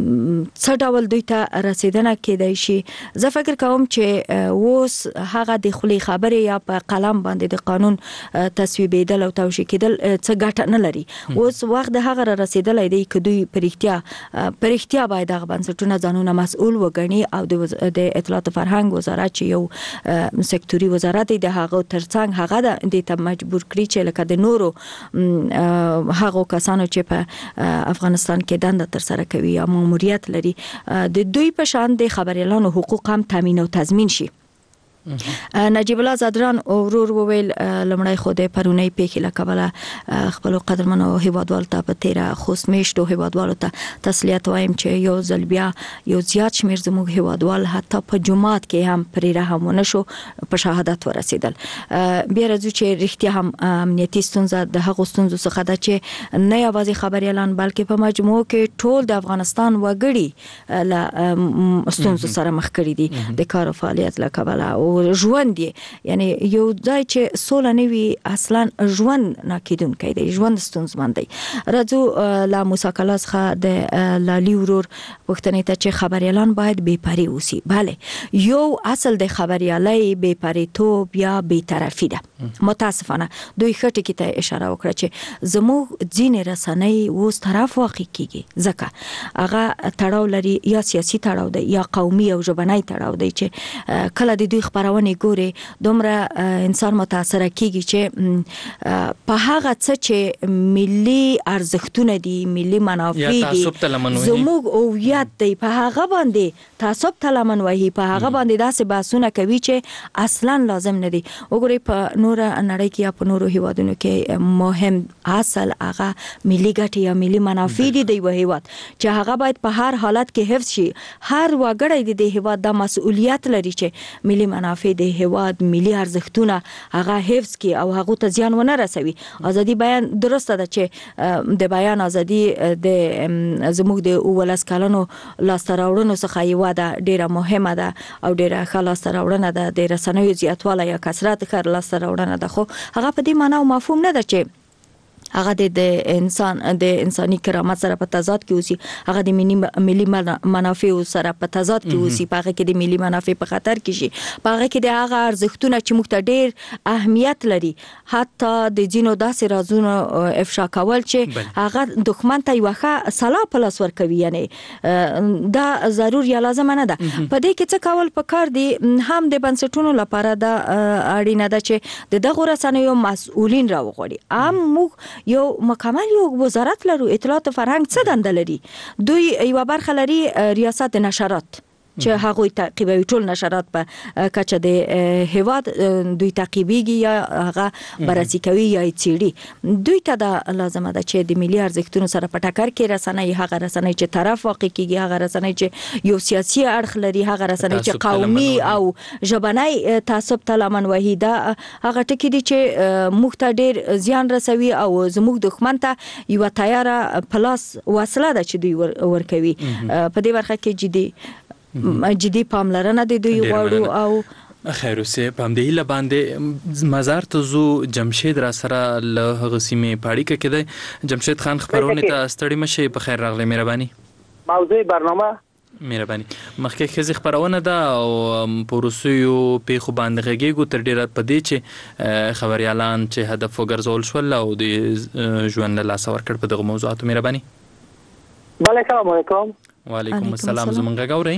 G: څه ډول دوی ته رسیدنه کېدای شي، زه فکر کوم چې اوس هغه د خولې خبرې یا په قلم باندې د قانون تصویبېدل او توشیح کېدل څه ګټه نه لري. اوس وخت د هغه را رسیدلی دی که دوی په رښتیا په رښتیا باید هغه بنسټونه ځانونه مسؤل وګڼي او د اطلاعات فرهنګ وزارت چې یو سکتوري وزارت دی د هغه ترڅنګ هغه د دې ته مجبور کړي چې لکه د نورو هغو کسانو چې په افغانستان کې دنده ترسره کوي یا ماموریت لري د دوی په شان د خبریالانو حقوق هم تامین او تضمین شي. نجیب الله زادران ورور وویل لمړی خو د پرونی پیښې له کبله خپل قدرمنو هیوادوالو ته په تیره خوست میشتو هیوادوالو ته تسلیت وایم چې یو ځل بیا یو زیات شمیر زموږ هیوادوال حتی په جماعت کې هم پرې رحم ونه شو، په شهادت ورسېدل. بیا راځو چې رښتیا هم امنیتي ستونزه د هغو ستونزو څخه ده چې نه یوازې خبریالان بلکې په مجموع کې ټول د افغانستان وګړي له ستونزو سره مخ کړي دي د کار او فعالیت له کبله او ژوند یې، یعنی یو ځای چې سوله نه وي اصلا ژوند ناکیدونکی دی، ژوند ستونزمن دی. راځو له موسی کلا څخه د لالي ورور پوښتنې ته چې خبریالان باید بېپرې اوسي. بله، یو اصل د خبریالۍ بېپرېتوب یا بېطرفي ده. متاسفانه دوی ښه ټکي ته اشاره وکړه چې زموږ ځینې رسنۍ اوس طرف واقع کېږي ځکه هغه تړاو لري یا سیاسي تړاو دی یا قومي او ژبنی تړاو دی چې کله د دوی خبرونه ګوري دومره انسان متاثر کیږي چې په هغه څه چې ملي ارزښتونه دي، ملي منافع دي، زموږ هویت دی، په هغه باندې تعصب ته لمن وهي، په هغه باندې داسې بحثونه کوي چې اصلا لازم نه دي. وګورئ په نور نړۍ کې یا په نورو هیوادونو کې مهم اصل هغه ملي ګټې یا ملي منافع دي د یو هیواد چې هغه باید په هر حالت کې حفظ شي. هر وګړی د هیواد د مسؤلیت لري چې ملي منافع د هیواد ملي ارزښتونه هغه حفظ کړي او هغه ته زیان ونه رسوي. ازادي بیان درسته ده چې د بیان ازادي د زموږ د ولس کلنو لاسته راوړنو څخه یوه ده، ډیره مهمه ده او ډیره ښه لاسته راوړنه ده. د رسنیو زیاتوالی یا کثرت ښه لاسته راوړنه ده، خو هغه په دې معنا او مفهوم نه ده چې هغه د انسان د انساني کرامت سره په تضاد کې اوسي، هغه د ملي منافع سره په تضاد کې اوسي، په هغه کې د ملي منافع په خطر کې شي، په هغه کې د هغه ارزښتونه چې موږ ته ډېر اهمیت لري حتی د ځینو داسې رازونو افشا کول چې هغه دښمن ته یوه ښه سلا په لاس ورکوي، یعنی دا ضرور یا لازمه نه ده. په دې کې څه کول پکار دي؟ هم د بنسټونو لپاره دا اړینه ده چې د دغو رسنیو مسؤلین راوغواړي. هم موږ یو مکمل یو وزارت لرو، اطلاعات فرهنګ څه دنده لري؟ دوی یوه برخه لري ریاست نشرات چې هغوی تعقیبوي، ټول نشرات په کچه د هیواد دوی تعقیبیږي یا هغه بررسي کوي یا یې څیړي. دوی ته دا لازمه ده چې د ملي ارزښتونو سره په ټکر کې رسنۍ، هغه رسنۍ چې طرف واقع کیږي، هغه رسنۍ چې یو سیاسي اړخ لري، هغه رسنۍ چې قومي او ژبنی تعصب ته لمن وهي، دا هغه ټکي دي چې موږ ته ډېر زیان رسوي او زموږ دښمن ته یوه تیاره پلاس وسله ده چې دوی ورکوي. په دې برخه کې جدي جدي پاملرنه د دوی غواړو او
F: خیر اوسه په همدې هیله باندې مزار ته زو جمشید را سره له هغه سیمې پاړیکه کې دی. جمشید خان خبرونه ته ستړي مشه په خیر راغلی. مهرباني.
I: موضوع برنامه
F: مهرباني. مخکې خزي خبرونه ده او په روسیو پیښو باندې غږیږو تر ډیره په دې چې خبريالان چې هدف وګرځول شول او د ژوند له لاس ورکړ په دغه موضوعاتو. مهرباني.
I: بله السلام علیکم.
F: وعلیکم السلام. زمونږ غاوري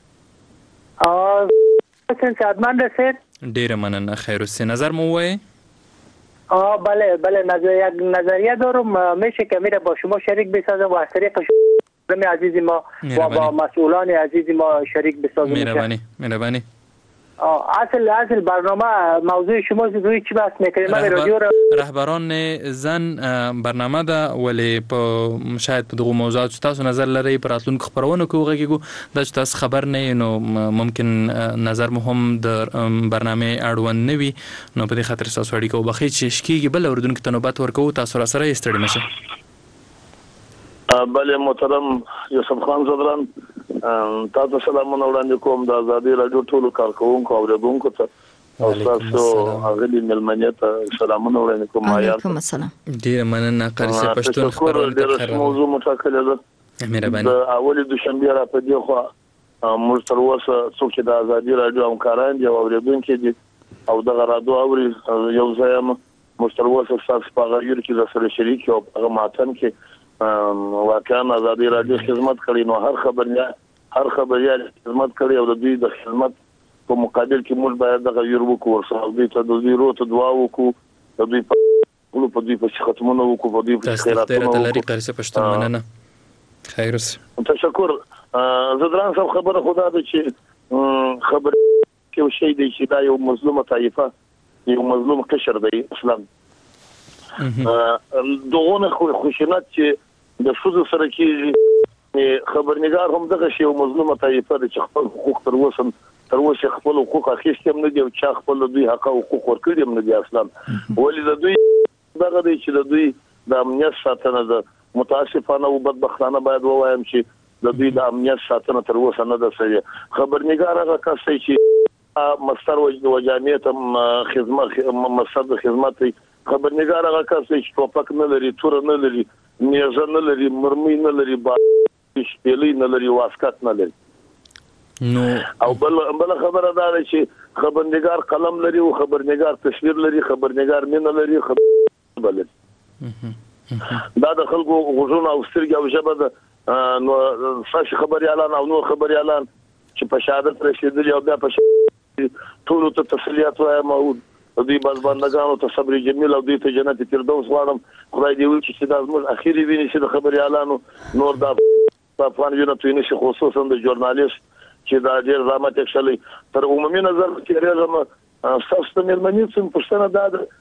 I: ا څنګه سعادتمند سید.
F: ډیره مننه. خیر اوسه نظر مو وای.
I: آه بله بله نظریه نظریه دارم. میشه که میره با شما شریک بسازم و از طریق شما عزیز ما و با مسئولان عزیز ما شریک بسازم.
F: مهربانی مهربانی.
I: اصل اصل برنامه موضوع شما روی چی بحث میکنید؟ من رادیو را
F: رهبران زن برنامه ده ولی په شاید په دغه موضوعات تاسو نظر لري پر راتلونکو خبرونه کوغږیږو د تاسو خبر نه نو ممکن نظر مهم د برنامه اړوند نه وي نو په دې خاطر تاسو اړیکه وبخښئ چې شکیږي بل اوردونکو ته نوبت ورکوو تاسو را سره یې ستړي مشه.
J: بله محترم یوسف خان زدران تاسو سلامونه وړاندې کوم د ازادي رادیو ټولو کارکونکو او اوریدونکو ته او تاسو هغه ملمنه ته سلامونه وړاندې کوم.
G: وعلیکم السلام.
F: ډیر مننه قرصه پښتون خبرونه
J: ته خیر موضوع متکل ده.
F: مهرباني.
J: د اول دوشنبه را په دی خو موږ تر اوسه څوک چې د ازادي رادیو همکاران دي او اوریدونکو دي او دغه رادیو اوري یو ځای موږ تر اوسه تاسو په غیر کې د سره شریک او په ماتن کې واقعا ازادي رادیو خدمت کړي نو هر خبریا هر خبریا خدمت کړي او د دوی د خدمت په مقابل کې موږ باید د غیر وکړو او دوی ته د زیرو ته دعا وکړو د دوی په په دوی په ختمونه وکړو په دوی په خیراتونه
F: ته لري قرصه پښتون مننه. خیر اوسه.
J: تشکر. زدران صاحب خبره خدا ده چې خبر کې شي دی چې دا یو مظلومه طائفه یو مظلوم قشر دی اسلام دغه خوشنات چې د فوزو سره کې خبرنګار هم دغه شی او مظلومه طائفه د خپل حقوق تر اوسه تر اوسه خپل حقوق اخیستم نه دی او چې خپل دوی حق او حقوق ورکړي نه دي اصلا ولې د دوی دغه دی چې د دوی د امنیت ساتنه د متاسفانه او بدبختانه باید وایم چې د دوی د امنیت ساتنه تر اوسه نه ده سوي. خبرنګار هغه کس چې مستر وجانیت خدمت مستر خدمت خبرنګار هغه کس چې ټوپک نه لري تور نه لري نیزه نه لري مرمي نه لري با شپېلې نه لري واسکټ نه لري
F: نو
J: او بل بل خبره ده چې خبرنګار قلم لري او خبرنګار تصویر لري خبرنګار مين لري خبر بل دا د خلکو غوښونه او سترګې او ژبه ده نو فاش خبري اعلان او نو خبري اعلان چې په شهادت رسیدلی او بیا په ټول ته تسلیات وایم او دوی باز بندگانو ته صبر جمیل او دوی ته جنت فردوس غواړم خدای دې وکړي چې دا زموږ اخیری ویني چې د خبري اعلانو نور د افغان یونټ یې خصوصا د ژورنالیست چې دا ډېر زحمت وکړي تر عمومي نظر کې راځم تاسو ته ملمنې څه پښتنه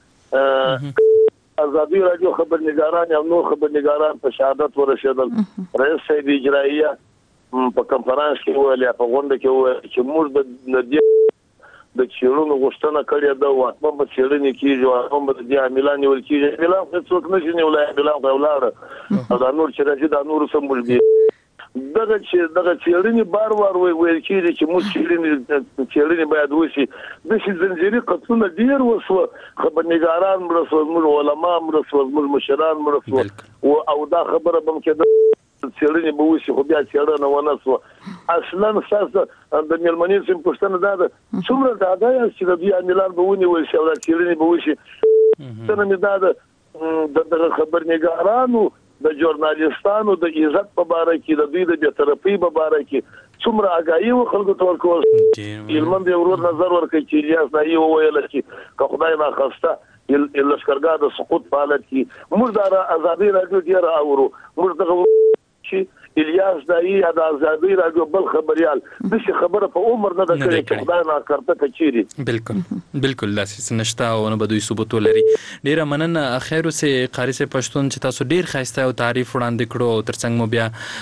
J: ده ازادي رادیو خبرنګاران او نور خبرنګاران په شهادت ورسېدل. رئیس صاحب اجرائیه په کنفرانس کې ویل په غونډه کې ویل چې موږ د دې د چیرونو غوښتنه کړې ده او اتمه په چیرنې کې جو هم د دې عاملان ول کې عاملان څوک نشي نیولای عاملان غوړه دا نور چې راځي دا نور سمبول دي دغه چې دغه چیرنې بار بار ویل کېږي چې موږ چیرنې چیرنې باید وشي د شي زنجيري قطونه ډیر وسو خبرنګاران مرسو موږ علما مرسو موږ مشران مرسو او دا خبره بم کې چیرنې به وشي خو بیا چیرنه ونه سو اصلا اساس د ملمنې سم پښتنه ده څومره دا ده چې د دې عاملان به ونی وي چې دا چیرنې به وشي څنګه مې دا د خبرنګارانو د ژورنالیستانو د عزت په اړه کې د دوی د بی‌طرفۍ په اړه کې څومره اگاهي و خلکو ته ورکول علم دې ورور نظر ورکړي چې الیاس نایي وویل چې خدای ما خواسته لشکرګاه د سقوط په حالت کې موږ د ازادي رادیو ډیر اورو موږ دغه چې الیاس دایي د ازادي رادیو بل خبريال د څه خبره په عمر نه د کړي خدای نه کړته کچيري
F: بالکل بالکل لاسې نشتا او نه بدوي ثبوت لري. ډیره مننه. خیر اوسه قاری سه پښتون چې تاسو ډیر خاصه او تعریف وړاندې کړو او ترڅنګ مو بیا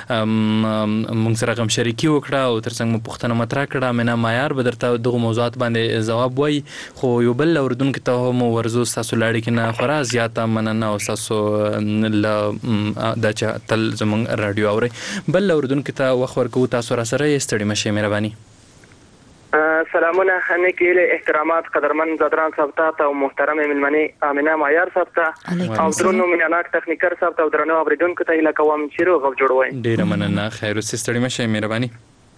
F: موږ سره غم شریکی وکړه او ترڅنګ مو پښتنه مطرح کړه مینه معیار بدرته دغه موضوعات باندې جواب وای خو یو بل اوردونکو ته مو ورزو تاسو لاړ کې نه خورا زیاته مننه او تاسو ل د چتل زمون رادیو اوري بل اوردونکو ته وخت ورکو تاسو را سره ستړي مشه مهرباني.
K: سلامونه نیکی احترامات قدرمن زدران صاحب ته او محترم ملمنی امینه معیار صاحب ته او درنو میناناک تخنیکر صاحب ته او درنو اوریدونکو ته هیله کوم چې روغ جوړوي.
F: ډیره مننه. خیر اوسې ستړي مشه. مهرباني.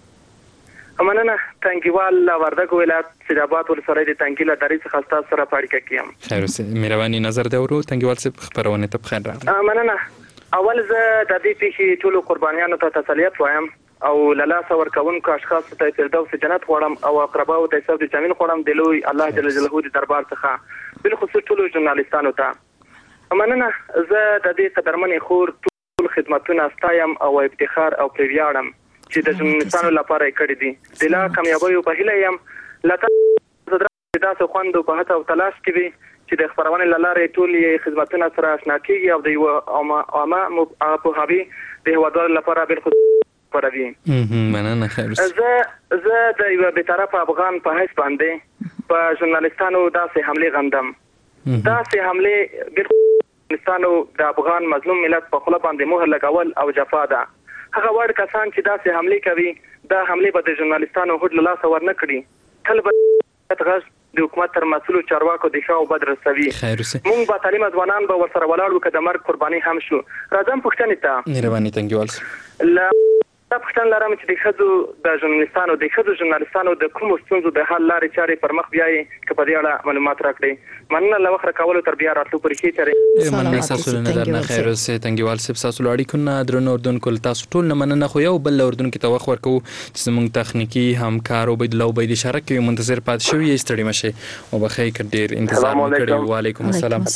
K: مننه. تنګیوال وردګ ولایت سیدآباد ولسوالۍ د تنګیله درې څخه تاسو سره پاړیکه کیم.
F: خیر اوسې مهرباني نظر دی ورو تنګیوال صاحب خبرونه ته بخیر راغلی.
K: مننه. اول زه د دې پیښې ټولو قربانیانو ته تسلیت وایم او لاله څور کوونکو اشخاص ته فردوس جنت غواړم او اقرباو ته سب د جمین غواړم د لوی الله جل جلاله د دربار څخه بل خصوص ټولو ژورنالیستانو ته مننه. زه د دې قدرمنې خور ټول خدماتونه ستایم او افتخار او پریویاړم چې د ژورنالیستانو لپاره کړی دي. د لا کامیابیو په هیله یم لته زدرا تاسو خوندو په هڅه او تلاش کې وي چې د خبرونې لاره ټول یې خدماتونه سره آشنا کیږي او د یو عامه په هابي د هوادار لپاره بل خصوص پروي.
F: مننه. خیر اوسې.
K: زه زه د یو بیطرف افغان په حیث باندې په ژورنالیستانو داسې حمله غندم. داسې حمله بل ژورنالیستانو د افغان مظلوم ملت په خپل باندې مهر لګول او جفا ده. هغه وړ کسان چې داسې حمله کوي دا حمله به د ژورنالیستانو هډ لاس ور نه کړي تل به غږ د حکومت تر مسؤلو چارواکو د شاو بد رسوي. مونږ به تعلیم ځوانان به ورسره ولاړو که د مرګ قرباني هم شو. راځم پوښتنې ته.
F: مهرباني تنګیوال.
K: لا دا پوښتنه لرم چې د ښځو د ژورنالیستانو د ښځو ژورنالیستانو د کومو ستونزو د حل لارې چارې پر مخ بیایي که په دې اړه معلومات راکړئ. مننه. له وخت راکولو تر بیا راتلو پورې ښې چارې.
F: مننه ستاسو له نظر نه. خیر اوسې تنګیوال صاحب ستاسو له اړیکو نه درنو اردوونکو تاسو ټول نه مننه. خو یو بل اردوونکو ته وخت ورکوو چې زموږ تخنیکي همکار عبید الله عبید اشاره کوي منتظر پاتې شوي یې ستړي مشئ او بخیر که ډېر انتظار مو کړی. وعلیکم السلام.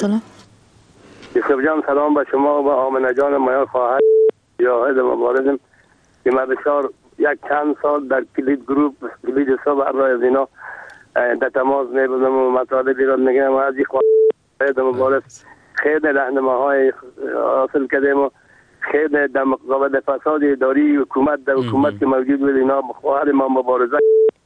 J: یوسف جان سلام به شما و آمنه جان معیار خواهر جاهد مبارزم که ما بسیار یک چند سال در کلید گروپ کلید صبح برای از اینا در تماس میبودم و مطالبی را میگم و از این خواهد مبارز خیلی راهنماهای حاصل کردیم و خیلی در مقابل فساد اداری حکومت در حکومت که موجود بود اینا خواهر ما مبارزه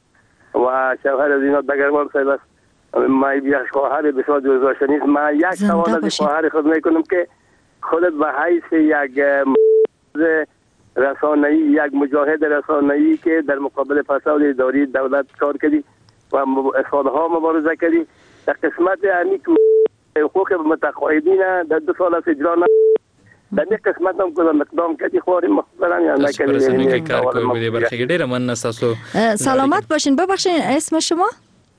J: و شوهر از اینا دگربار صاحب است. ما یک خواهر بسیار جزاشنی است. ما یک سوال از خواهر خود میکنم که خودت به حیث یک رسانه‌ای یک مجاهد رسانه‌ای که در مقابل فساد اداری دولت کار کردی و سالها مبارزه کردی در قسمت امی حقوق متقاعدین در دو سال از اجرا نه در یک قسمت هم کدام اقدام کردی خواریم مخبران یا نکردی.
F: کار کوي بده برخه ډیره مننه تاسو.
G: سلامت باشین. ببخشید اسم شما؟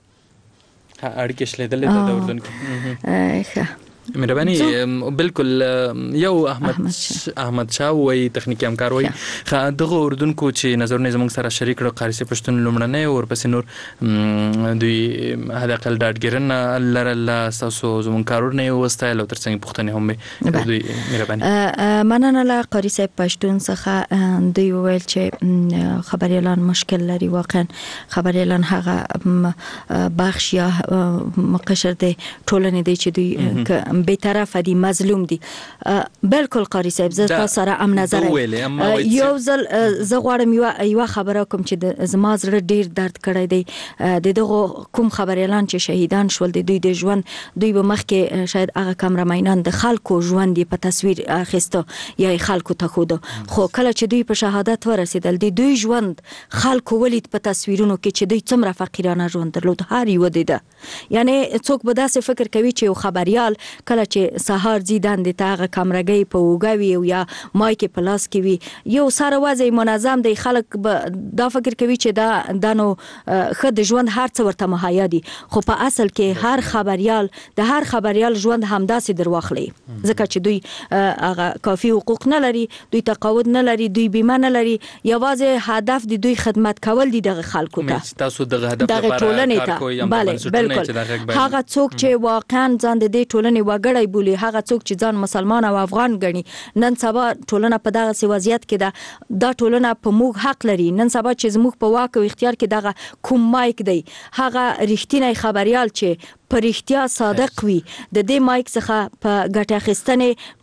F: اړیکې شلیدلې د اردوونکو. مهرباني. بالکل یو احمد احمد شاه وای تخنیکی همکار وای دغه اردوونکو چې نظرونه زموږ سره شریک کړو قاری صاحب پښتون لومړنۍ او ورپسې نور دوی هدا کل ډاډګرن لرله تاسو زموږ کارونه وستایل او ترڅنګ پښتنې هم دوی. مهرباني.
G: مننه له قاری صاحب پښتون څخه. دوی ویل چې خبري اعلان مشکل لري. واقعا خبري اعلان هغه بخش یا مقشر دی ټولنې دی چې دوی به طرف دي مظلوم دي. بالکل قاری صاحب زه تاسو سره ام نظر یو ځل زه غواړم یو یو خبره کوم چې زما زړه ډیر درد کړی دی د دغه کوم خبر اعلان چې شهیدان شول د دوی د ژوند دوی به مخکې شاید هغه کامرمنان د خلکو ژوند په تصویر اخیسته یا خلکو ته خود خو کله چې دوی په شهادت ورسېدل د دوی ژوند خلکو ولید په تصویرونو کې چې دوی څومره فقیرانه ژوند درلود هر یو دیده. یعنی څوک به داسې فکر کوي چې یو خبريال کله چې سهار زیدان د تاغه کمرګي په وګوي او یا مایک په لاس کې وي یو سره وځي منظم دی خلک دا فکر کوي چې دا دانو خد ژوند هر څه ورته مهیا دي خو په اصل کې هر خبريال د هر خبريال ژوند همداسې درواخلي ځکه چې دوی هغه کافي حقوق نه لري دوی تقاعد نه لري دوی بیمه نه لري یوازې هدف د دوی خدمت کول دي د خلکو ته
F: تاسو دغه هدف لپاره کار کوئ
G: بله بالکل هغه څوک چې واقعا ځان د دې ټولنې وګړی بولی هغه څوک چې ځان مسلمان او افغان ګڼي نن سبا ټولنه په دغه وضعیت کې ده دا ټولنه په موږ حق لري نن سبا چې زموږ په واک او اختیار کې دغه کوم مایک دی هغه رښتینی خبريال چې پر اختیار صادق وي د دې مایک څخه په ګټه اخیستنې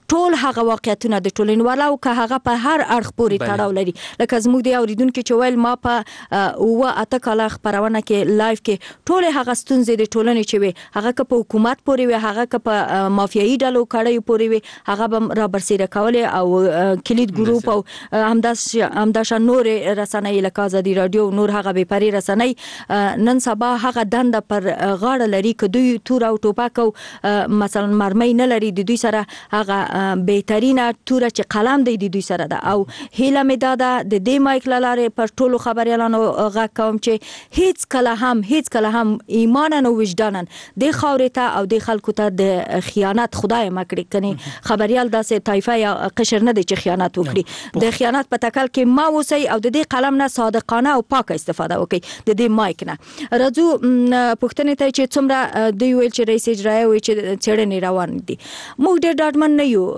G: ټول هغه واقعیتونه د ټولنې ولو که هغه په هر اړخ پورې تړاو لري. لکه زموږ د اوریدونکو چې ویل ما په اوه اته کاله خبرونه کې لایف کې ټول هغه ستونزې د ټولنې چې وي هغه که په حکومت پورې وي هغه که په مافیایي ډلو کړیو پورې وي هغه به را برسېره کولې او کلید ګروپ او همداس همداش نور رسنۍ لکه آزادي رادیو نور هغه به پری رسنۍ نن سبا هغه دنده پر غاړه لري که دوی تور او ټوپک او مثلا مرمۍ نه لري د دوی سره هغه بهترینه تور چې قلم دی د دوی سره ده. او هیله مې دا ده د دې مایک لاره پر ټولو خبريالانو غږ کوم چې هیڅ کله هم هیڅ کله هم ایمان او وجدان د خاورې ته او د خلکو ته د خیانت خدای مکړي کني خبريال داسې طایفه یا قشر نه دي چې خیانت وکړي. د خیانت په تکل کې ما وسی او د دې قلم نه صادقانه او پاکه استفاده وکړي د دې مایک نه. راځو پښتنې ته چې څومره دی ویل چې رئیس اجرایی وي چې څېړنې روان دي موږ ډېر ډاډمن نه یو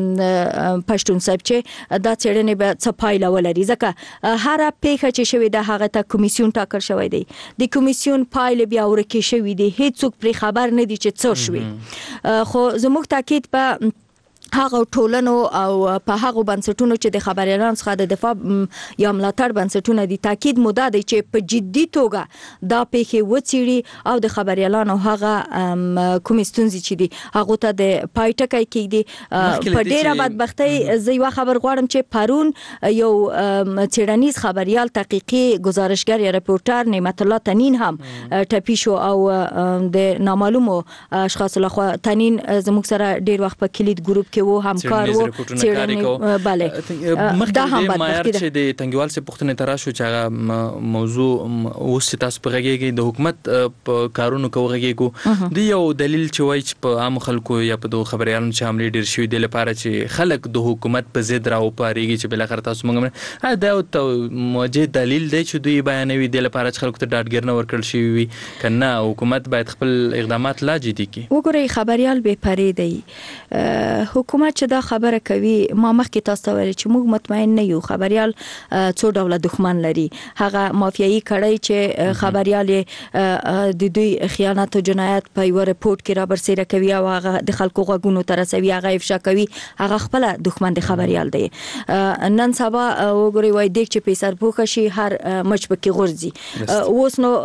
G: پښتون صاحب چې دا څېړنې به څه پایله ولري ځکه هر پیښه چې شوې ده هغه ته کمیسیون ټاکل شوی دی. د کمیسیون پایله بیا ورکې شوې دي هیڅوک پرې خبر نه دي چې څه شوي. خو زموږ تاکید په هغه ټولنو او په هغه بنسټونو چې د خبريالانو څخه د دفاع یا ملاتړ بنسټونه دي تاکید موده دی چې په جدي توګه دا پیښه وڅېړي او د خبريالانو هغه کوم ستونزې چې دي هغه ته د پایټکای کېږي. په ډیره بدبختۍ زه یو خبر غواړم چې پرون یو څېړنیز خبريال تحقیقي گزارشګر یا رپورټر نعمت الله تنین هم ټپي شو او د نامعلومو اشخاص لخوا تنین زموږ سره ډیر وخت په کلید ګروپ و همکار وو څېړنې بله
F: دا هم معیار چې د تنګوال څخه پوښتنه ترا شو چې هغه موضوع اوس تاسو په غږیږي د حکومت په کارونو کوغږیږي دی یو دلیل چې وایي چې په عام خلکو یا په دوه خبريالانو چې حمله ډیر شوی د لپاره چې خلک د حکومت په ضد راو پاريږي چې بل اخر تاسو موږ دا ته موجه دلیل دی چې دوی بیانوي د لپاره چې خلکو ته ډاډګر نه ورکړل شي وي کنه حکومت باید خپل اقدامات لا جدي کړي.
G: وګورئ خبريال به پرې دی حکومت چې دا خبره کوي ما مخکې تاسو ته ویل چې موږ مطمئن نه یو خبريال څو ډول دښمن لري هغه مافیایي کړی چې خبريال د دوی خیانت او جنایت په یو رپورت کې را برسېره کوي او هغه د خلکو غوږونو ته رسوي هغه افشا کوي هغه خپل دښمن د خبريال دی. نن سبا وګورئ وای د چې پیسر پوښ شي هر مچ پکې غورځي اوس نو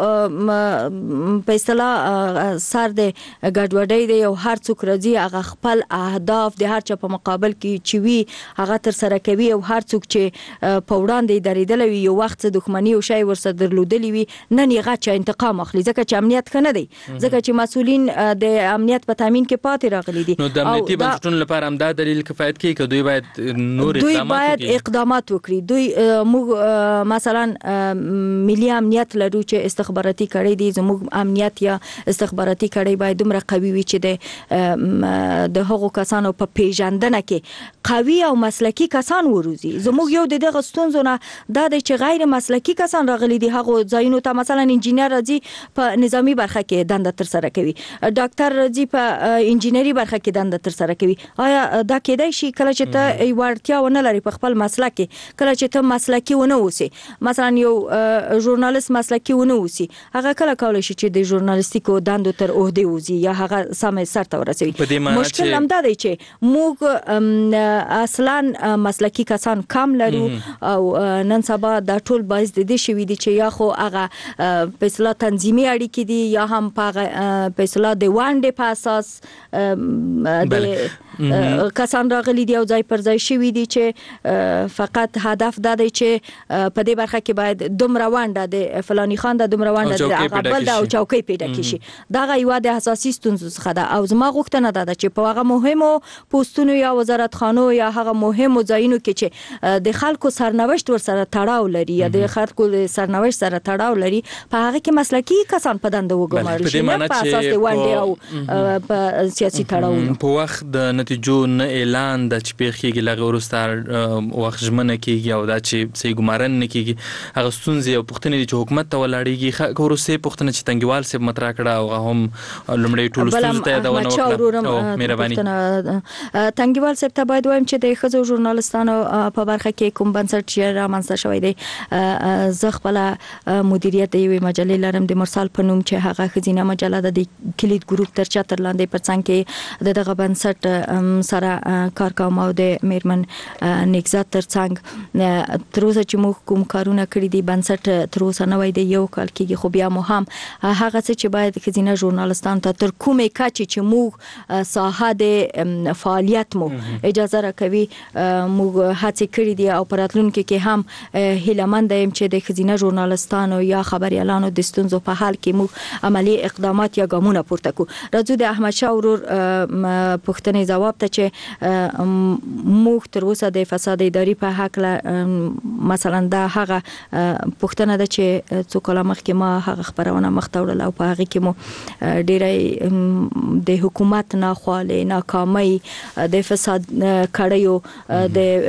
G: په اصطلاح سر د ګډوډۍ دی او هر څوک راځي هغه خپل اهداف د هر چا په مقابل کې چې وی هغه تر سره کوي او هر څوک چې په وړاندې درېدل وي یو وخت دښمنی او شی ورسره درلودلی وي نن یې غچ انتقام اخلي ځکه چې امنیت کنه دی ځکه چې مسؤلین د امنیت په تامین کې پاتې راغلي دي.
F: نو د امنیتي بنسټونو لپاره هم دا دلیل کفایت کوي چې دوی باید نور
G: دوی باید اقدامات وکړي. دوی موږ مثلا ملي امنیت لرو چې استخباراتي کړي دي زموږ امنیت یا استخباراتي کړي باید دومره قوي وي چې د هغو کسانو په پیژندنه کې قوي او مسلکی کسان وروزي. زموږ یو د دغه ستونزونه دا د چې غیر مسلکی کسان راغلي دي هغه ځایونو ته مثلا انجینر راځي په نظامی برخه کې دنده تر سره کوي ډاکټر راځي په انجینری برخه کې دنده تر سره کوي. آیا دا کېدای شي کله چې ته ورتیا ونه لري په خپل مسلک کې کله چې ته مسلکی ونه اوسې مثلا یو ژورنالیست مسلکی ونه اوسې هغه کله کولای شي چې د ژورنالیستیکو دندو تر عہده وځي یا هغه سمې سر ته ورسوي. مشکل هم دا دی چې موږ اصلا مسلکی کسان کم لرو او نن سبا دا ټول باعث د دې شوی دي چې یا خو هغه په اصطلاح تنظیمي اړیکې دي یا هم په اصطلاح د وانډې په اساس د کسان راغلي دي او ځای پر ځای شوی دي چې فقط هدف دا دی چې په دې برخه کې باید دومره وانډه د فلانی خان د دومره وانډه د هغه بل د او چوکۍ پیدا کړي دا غوړه د حساسي ستونزو څخه ده. او زما غوښتنه ده چې په هغه مهمو پوسټونو یا وزارت خانو یا هغه مهمو ځایونو کې چې د خلکو سرنوشت ور سره تړاو لري یا د خلکو سرنوشت سره تړاو لري په هغه کې مسلکی کسان په دنده وګمارل شي نه په اساس د وانډې او په سیاسي تړاو
F: په وخت د نتیجو نه اعلان د چپېخېږي لغه ورسته وخت ژمنه کېږي او دا چې سې ګمارن نه کېږي هغه ستونزې او پوښتنې چې حکومت ته ولاړېږي خو ورسته پوښتنه چې تنګوال سب مطرح کړه او هم لمړی ټول ستونزې ته یادونه وکړه او مهرباني
G: تنګوال سب ته باید وایم چې د خزو ژورنالستانو په برخه کې کوم بنسټ چې رامنځته شوی دی زه خپل مدیریت د یوې مجلې لرم د مرسال په نوم چې هغه خزینه مجله د کلید ګروپ تر چتر لاندې پرڅنګ کې دغه بنسټ سره کار کوم او د میرمن نگزات ترڅنګ تر اوسه چې موږ کوم کارونه کړی دي بنسټ تر اوسه نه وای د یو کال کېږي خو بیا مو هم هغه څه چې باید خزینه ژورنالستان ته تر کومې کچې چې موږ ساحه د فعالیت مو اجازه راکوي موږ هڅې کړې دي او په راتلونکي کې هم هیلهمند یم چې د خزینه ژورنالستانو یا خبريالانو د ستونزو په حل کې موږ عملی اقدامات یا ګامونه پورته کوو. راځو د احمد شاه ورور پوښتنې جواب ته چې موږ تر اوسه د فساد اداري په حق مثلا دا هغه پوښتنه ده چې څو کاله مخکې ما هغه خبرونه مخته وړل او په هغه کې مو ډېری د حکومت ناخواله ناکامۍ د فساد کړیو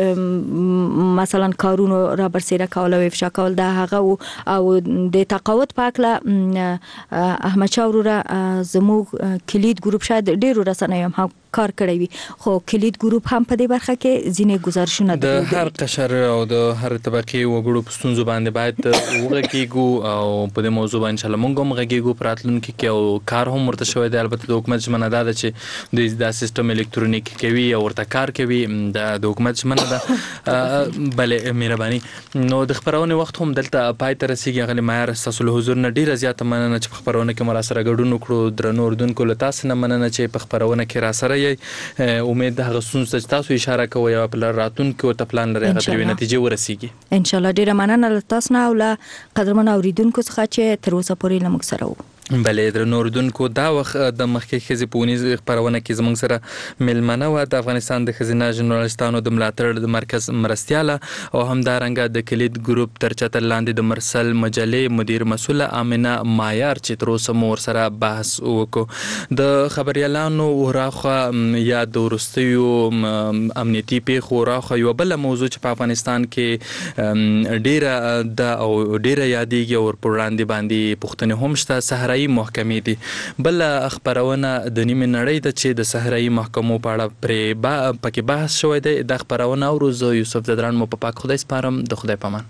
G: د مثلا کارونو را برسېره کول او افشا کول دا هغه او د تقاعد په اړه احمد شاه ورور زموږ کلید ګروپ شاید ډېرو رسنیو هم کار کړی وي خو کلید ګروپ هم په دې برخه کې ځینې گزارشونه
F: د هر قشر او د هر طبقه وګړو په ستونزو باندې باید وغږیږو او په دې موضوع باندې ان شاء الله موږ هم غږیږو په راتلونکي کې او کار هم ورته شوی دی. البته د حکومت ژمنه ده چې د دا سیستم الکترونیکی کوي او ورته کار کوي د حکومت ژمنه ده. بلې مهرباني نو د خبرونه وخت هم دلته پای ته رسیدي. غلی معیار تاسو له حضور نه ډیره زیاته مننه چې په خبرونه کې مرا سره ګډون وکړو. درنو اردوونکو له تاسو نه مننه چې په خبرونه کې را سره امید ده غسون چې تاسو اشاره کوي او په راتلونکي او پلان لري هغه تر نتیجه ورسیږي
G: ان شاء الله. ډیره مننه له تاسو نه او له قدرمن اوریدونکو څخه چې تر اوسه پورې لمک سره وو.
F: بلې درنو اردوونکو دا وخت د مخکې خزي پونیز خبرونه کې زموږ سره ملمنه و د افغانستان د خزینه ژورنالستانو د ملاتړ د مرکز مرستياله او همدارنګه د کلید ګروپ تر چتر لاندې د مرسل مجلې مدیر مسوله امنه مایار چې تر اوسه مور سره بحث وکړو. د خبريالانو وراخه یا د ورستیو امنیتي پیښو وراخه یو بل موضوع چې په افغانستان کې ډیره د او ډیره یادېږي او پر وړاندې باندې پښتنه هم شته صحرا محکمې دي. بل خبرونه د نیمه نړۍ د چې د صحرایي محکمو په اړه پرې با پکې بحث شوی دی. د خبرونه او روز یوسف زدران مو په پاک خدای سپارم. د خدای پامان.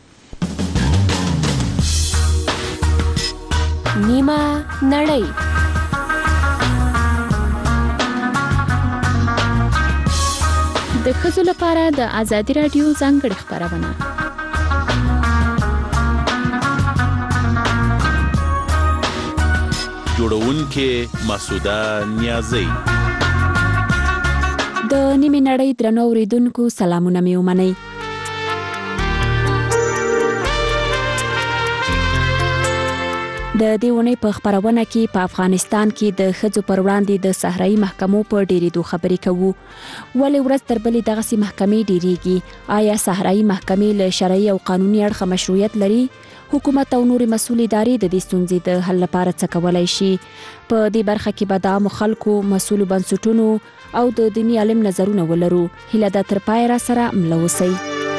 L: نیمه نړۍ د ښځو لپاره د ازادي رادیو ځانګړې خبرونه.
M: جوړونکې مسعوده نیازی.
L: د نیمه نړۍ درنو اوریدونکو سلامونه مې ومنئ. د دې ونې په خبرونه کې په افغانستان کې د ښځو پر وړاندې د صحرایي محکمو په ډیریدو خبرې کوو. ولې ورځ تر بلې دغسې محکمې ډیریږي؟ آیا صحرایي محکمې له شرعي او قانوني اړخه مشروعیت لري؟ حکومت او نورې مسؤل ادارې د دې ستونزې د حل لپاره څه کولی شي؟ په دې برخه کې به د عامو خلکو، مسؤلو بنسټونو او د دیني عالم نظرونه ولرو. هیله ده تر پایه را سره مله اوسئ.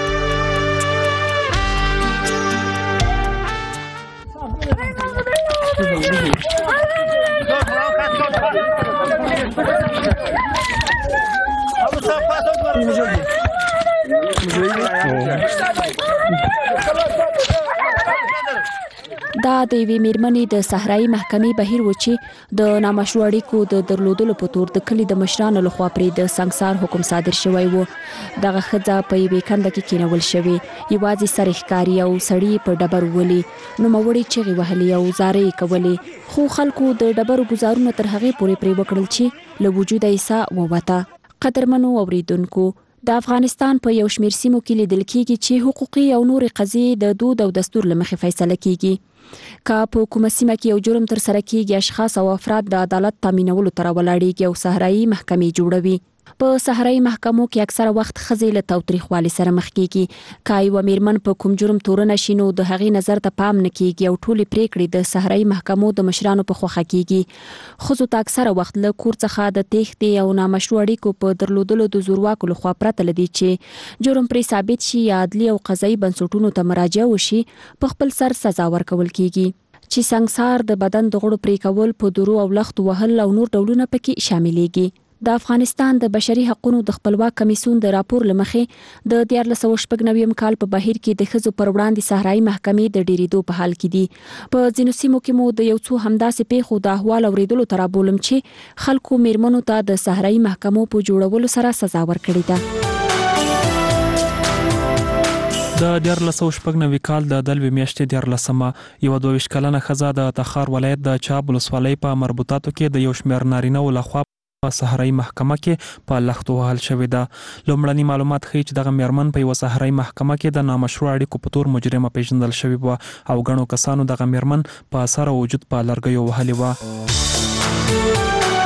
L: دا د یوې میرمنې د صحرایي محکمې بهیر و چې د نامشروع اړیکو د درلودلو په تور د کلي د مشرانو لخوا پرې د سنګسار حکم صادر شوی و. دغه ښځه په یوې کنده کې کېنول شوې، یوازې سر ښکاري او سړي په ډبرو ولي، نوموړې چغې وهلې او زارۍ یې کولې، خو خلکو د ډبرو ګزارونه تر هغې پورې پرې وکړل چې له وجوده یې ساه ووته. قدرمنو اوریدونکو، د افغانستان په یو شمېر سیمو کې لیدل کېږي چې حقوقي او نورې قضیې د دود او دستور له مخې فیصله کېږي. که په کومه سیمه کې یو جرم تر سره کېږي، اشخاص او افراد د عدالت تامینولو ته راولاړېږي او صحرایي محکمې جوړوي. په صحرایي محکمو کې اکثره وخت ښځې له تاوتریخوالي سره مخ کېږي. که یوه میرمن په کوم جرم تورنه شي نو د هغې نظر ته پام نه کېږي او ټولې پریکړې د صحرایي محکمو د مشرانو په خوښه کېږي. ښځو ته اکثره وخت له کور څخه د تېښتې او نامشروع اړیکو په درلودلو د زورواکو لخوا پرته له دې چې جرم پرې ثابت شي یا عدلي او قضایي بنسټونو ته مراجعه وشي، په خپل سر سزا ورکول کېږي. چې سنګسار، د بدن د غړو پرې کول، په درو او لختو وهل او نور ډولونه پکې شاملېږي. د افغانستان د بشري حقوقو د خپلواک کمیسیون د راپور لمخې د دیار لسو شپږ کال په بهیر کې د ښځو پر وړاندې صحرایي محکمې د ډیریدو په حال کې دي. په ځینو سیمو کې مو د یو څو همداسې پیښو د احوال اوریدلو تر بولم چې خلکو میرمنو ته د صحرایي محکمو په جوړولو سره سزا ورکړې ده.
N: د دیار لسو شپږ کال د دلوي میاشتې دیار لسمه یو دوه ویشت کلنه ښځه د تخار ولایت د چاب ولسوالۍ په مربوطاتو کې د یو شمېر نارینه‌و لخوا په صحرایي محکمه کې په لختو وهل شوې ده. لومړني معلومات ښیي چې دغه میرمن په یوه صحرایي محکمه کې د نامشروع اړیکو په تور مجرمه پیژندل شوې وه او ګڼو کسانو دغه میرمن په سر او وجود په لرګیو وهلې وه.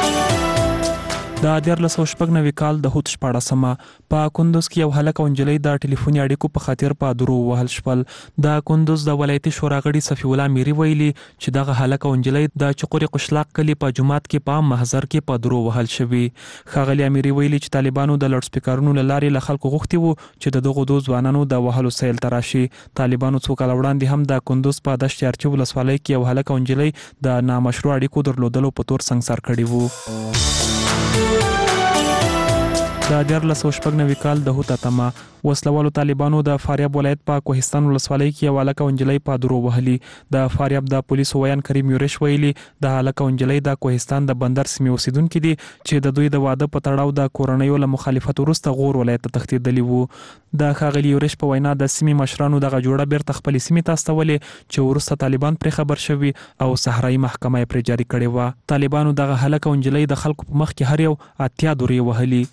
N: د دیار لسو شپږ کال د هوت شپاړسمه په کندوز کې یو هلک او نجلۍ د ټلیفوني اړیکو په خاطر په درو وهل شول. د کندوز د ولایتي شورا غړي صفي الله میری ویلي چې دغه هلک او نجلۍ د چقوري قشلاق کلی په جماعت کې په محضر کې په درو وهل شوي. ښاغلي امیری ویلي چې طالبانو د لوډ سپیکرونو له لارې له خلکو غوښتي وو چې د دغو دوه ځوانانو د وهلو سیل ته راشي. طالبانو څو کاله وړاندې هم د کندوز په دشت ارچي ولسوالۍ کې یو هلک او نجلۍ د نامشروع اړیکو درلودلو په تور سنګسار کړي وو. د دیار لسو شپږ کال د هوت اتمه وسلوالو طالبانو د فاریاب ولایت په کوهستان ولسوالۍ کې یو هلک او نجلۍ په درو وهلي. د فاریاب د پولیسو ویان کریم یورش ویلي د هلک او نجلۍ د کوهستان د بندر سیمې اوسیدونکي دي چې د دوی د واده په تړاو د کورنیو له مخالفت وروسته غور ولایت ته تښتېدلي وو. د ښاغلي یورش په وینا د سیمې مشرانو دغه جوړه بیرته خپلې سیمې ته استولې چې وروسته طالبان پرې خبر شوي او صحرایي محکمه یې پرې جاري کړې وه. طالبانو دغه هلک او نجلۍ د خلکو په مخ کې هر یو اتیا دورې وهلي.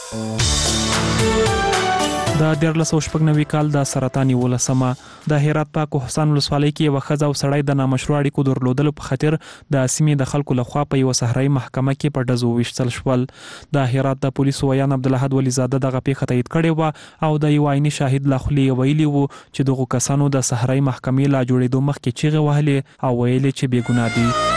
N: د دیار لسو شپږ کال د سرطان یولسمه د هرات په کوهستان ولسوالۍ کې یوه ښځه او سړی د نامشروع اړیکو درلودلو په خاطر د سیمې د خلکو لخوا په یوه صحرایي محکمه کې په ډزو وویشتل شول. د هرات د پولیسو ویان عبدالاحد ولیزاده دغه پیښه تایید کړې وه او د یو عیني شاهد له خولې ویلي وو چې دغو کسانو د صحرایي محکمې له جوړېدو مخکې چیغې وهلې او ویلې چې بې ګناه دي.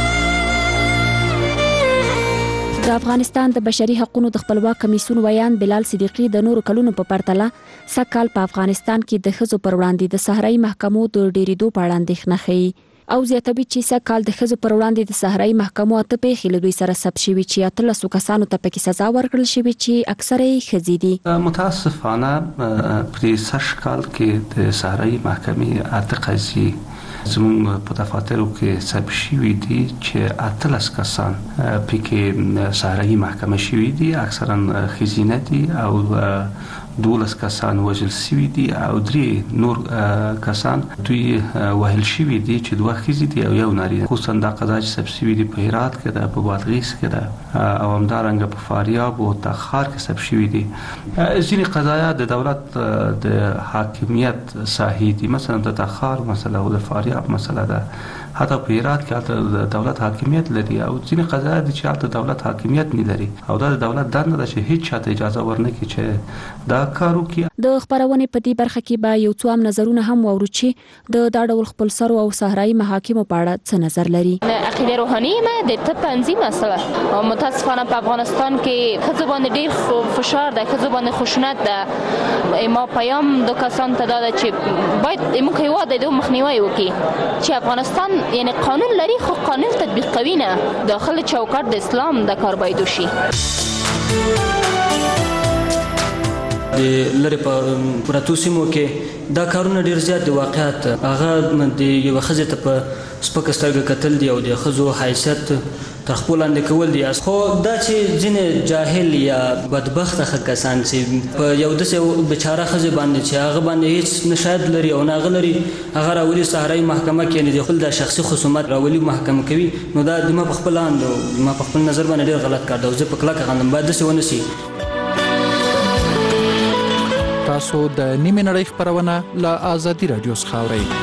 L: د افغانستان د بشري حقوقو د خپلواک کمیسیون ویان بلال صدیقی د نورو کلونو په پرتله سکهال په افغانستان کې د ښځو پر وړاندې د صحرایي محکمو د ډیریدو په اړه اندېښنه ښیي او زیاتوي چې سکهال د ښځو پر وړاندې د صحرایي محکمو اته پیښې له دوی سره ثبت شوي چې اتلسو کسانو ته پکې سزا ورکړل شوې چې اکثره یې ښځې دي.
O: متاسفانه په سږ کال کې د صحرایي محکمې اته قضیې زموږ په دفاترو کې ثبت شوي دي چې اتلس کسان پکې صحرایي محکمه شوي دي، اکثرا ښځینه دي او دولس کسان وژل شوي دي او درې نور کسان دوی وهل شوي دي چې دوه ښځې دي او یو نارینه. خصوصا دا قضا چې ثبت شوي دي په هرات کې ده، په بادغیس کې ده او همدارنګه په فاریاب او تخار کې ثبت شوي دي. ځینې قضایا د دولت د حاکمیت ساحې دي، مثلا د تخار مسله او د فاریاب مسله ده، حتی په هرات کې د دولت حاکمیت لري او ځینې قضایا دي چې د دولت حاکمیت نه لري او دا د دولت دنده ده چې هیڅ چاته اجازه ورنکړي چې دا کار وکړي.
L: د خبرونې په دې برخه کې به یو څو هم نظرونه هم واورو چې د دا ډول خپلسرو او صحرایي محاکمو په اړه څه نظر لري.
P: عقیده روحاني ما د ته تنظیم مسله او متاسفانه په افغانستان کې ښځو باندې ډیر فشار ده، ښځو باندې خشونت ده. ما پیام د کسان ته ده چې باید موږ هیواد د مخنیوي وکړي چې افغانستان یعنی قانون لري خو قانون تطبیق کوي نه، داخل چوکاټ د اسلام د کار باید وشي.
Q: د لری په پراتو سیمو کې دا کارونه ډیر زیات دي. واقعیت هغه د یو ښځې ته په سپکه سترګه کتل دي او د ښځو حیثیت تر خپل لاندې کول دي. خو دا چې ځینې جاهل یا بدبخته کسان چې په یو داسې بیچاره ښځې باندې چې هغه باندې هیڅ نه شاهد لري او نه هغه لري، هغه راولي صحرایي محکمه کې نه د خپل د شخصي خصومت راولي محکمه کوي، نو دا د ما په خپل اند ما په خپل نظر باندې ډیر غلط کار دی او زه په کلکه غندم باید داسې ونه شي.
R: تاسو د نیمه نړۍ خبرونه له آزادي رادیو څخه اورئ.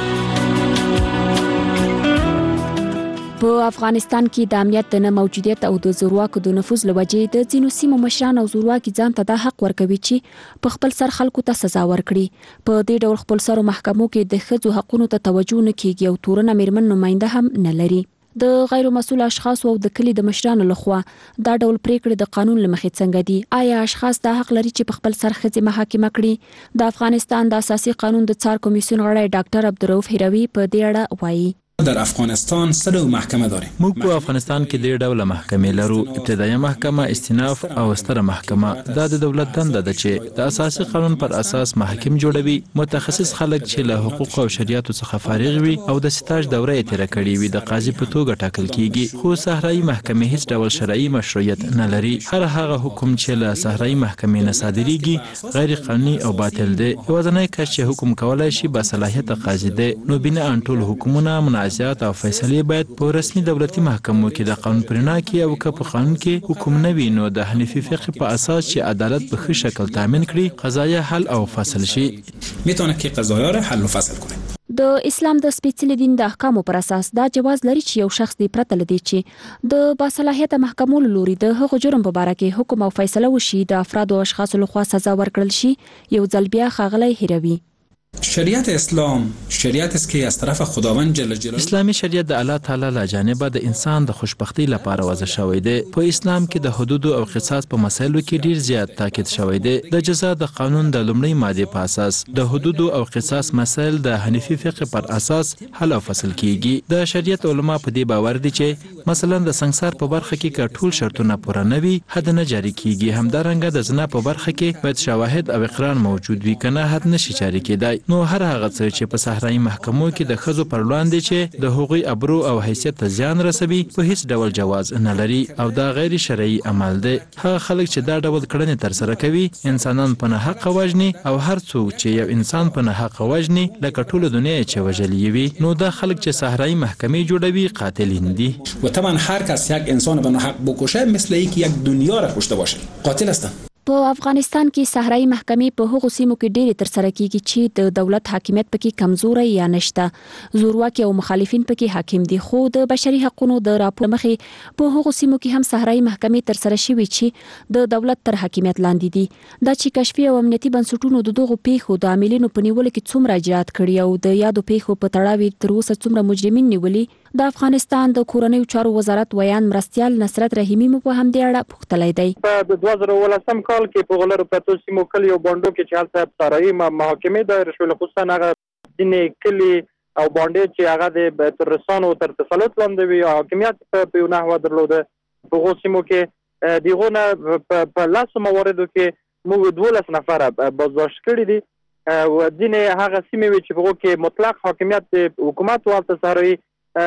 L: په افغانستان کې د امنیت د نه موجودیت او د زورواکو د نفوذ له وجې د ځینو سیمو مشران او زورواکي ځان ته دا حق ورکوي چې په خپل سر خلکو ته سزا ورکړي. په دې ډول خپلسرو محکمو کې د ښځو حقونو ته توجه نه کیږي او تورنه میرمن نماینده هم نه لري. د غیر مسؤل اشخاص او د کلی د مشرانو لخوا دا ډول پریکړې د قانون لمخې څنګه دي؟ آیا اشخاص دا حق لري چې په خپل سر ښځې محاکمه کړي؟ د افغانستان د اساسي قانون د څار کمیسیون غړی ډاکټر عبدالرؤف هروي په دې اړه وایي.
S: در افغانستان سه محکمه داریم.
F: موږ په افغانستان کې ډېر ډول محکمې لرو. ابتدایي محکمه، استیناف او ستره محکمه. دا د دولت دنده ده چې د اساسي قانون پر اساس محاکم جوړوي. متخصص خلک چې له حقوق او شریعت څخه فارغ وي او د سټاج دوره یې تیره کړې وي د قاضي په توګه ټاکل کیږي. خو صحرایي محکمې هیڅ ډول شرعي مشروعیت نه لري. هر هغه حکم چې له صحرایي محکمې نه صادریږي غیر قانوني او باطل دی. یوازینی کس چې حکم کولای شي با صلاحیت قاضي دی. نو بنا ان ټول حکومتونه منازعات او فیصلې باید په رسمي دولتي محکمو کې د قانون پرنا کې او که په قانون کې حکم نه وي نو د حنفي فقه په اساس چې عدالت په ښه شکل تامین کړي قضایا حل او فصل شي.
S: میتونه کې قضایا را حل او فصل کړي.
L: د اسلام د سپېڅلي دین د احکامو پر اساس دا جواز لري چې یو شخص دی پرته لدی چې د باصلاحیت محکمو لوري د هغو جرم په اړه کې حکم او فیصله وشي د افراد او اشخاص لخوا سزا ورکړل شي. یو ځل بیا ښاغلی هیروي
S: شریعت اسلام شریعت است که از طرف خداوند جل جلاله
F: اسلامي شریعت د الله تعالی له جانبه د انسان د خوشبختی لپاره وضع شوی دی. په اسلام کې د حدود او قصاص په مسایلو کې ډیر زیات تاکید شوی دی. د جزا د قانون د لومړی ماده په اساس د حدود او قصاص مسایل د حنفي فقه پر اساس حل او فصل کیږي. د شریعت علما په دې باور دي چې مثلا د سنگسار په برخه کې که ټول شرطونه پوره نه وي حد نه جاری کیږي. همدارنګه د زنا په برخه کې باید شواهد او اقرار موجود وي کنه حد نشي جاری کېدای. نو هر هغه څه چې په صحرایي محکمو کې د ښځو پر وړاندې چې د هغوی ابرو او حیثیت ته زیان رسوي په هیڅ ډول جواز نه لري او دا غیر شرعي عمل دی. هغه خلک چې دا ډول کړنې ترسره کوي انسانان په ناحقه وژني او هر څوک چې یو انسان په ناحقه وژني لکه ټوله دنیا چې وژلی وي نو دا خلک چې صحرایي محکمې جوړوي قاتلین دي.
S: و طبعا هر کس یک انسان به ناحق بکشه مثل اینکه یک دنیا را کشته باشه قاتل هستن.
L: په افغانستان کې صحرایي محکمې په هغو سیمو کې ډېرې ترسره کیږي چې د دولت حاکمیت پکې کمزوری یا نشته. زورواکي او مخالفین پکې حاکم دي. خو د بشري حقوقو د راپور مخې په هغو سیمو کې هم صحرایي محکمې ترسره شوي چې د دولت تر حاکمیت لاندې دي. دا چې کشفي او امنیتي بنسټونو د دغو پیښو د عاملینو په نیولو کې څومره اجرات کړي او د یادو پیښو په تړاو تر اوسه څومره مجرمین نیولي د افغانستان د کورنیو چارو وزارت ویان مرستيال نصرت رحیمی مو په همدې اړه پوښتلی دی.
T: په دوه زره ولسم کال کې په غلرو پرتو سیمو کلیو باندې کې چې هلته صحرایي محاکمې دایر شولې، خصوصا هغه ځینې کلي او باندې چې هغه د ترسانو تر تسلط لاندې وي او حاکمیت په یو نحوه درلوده. په هغو سیمو کې دغه نه په لاسو مواردو کې موږ دولس نفره بازداشت کړي دي او ځینې هغه سیمې وي چې په هغو کې مطلق حاکمیت حکومت والته صحرایي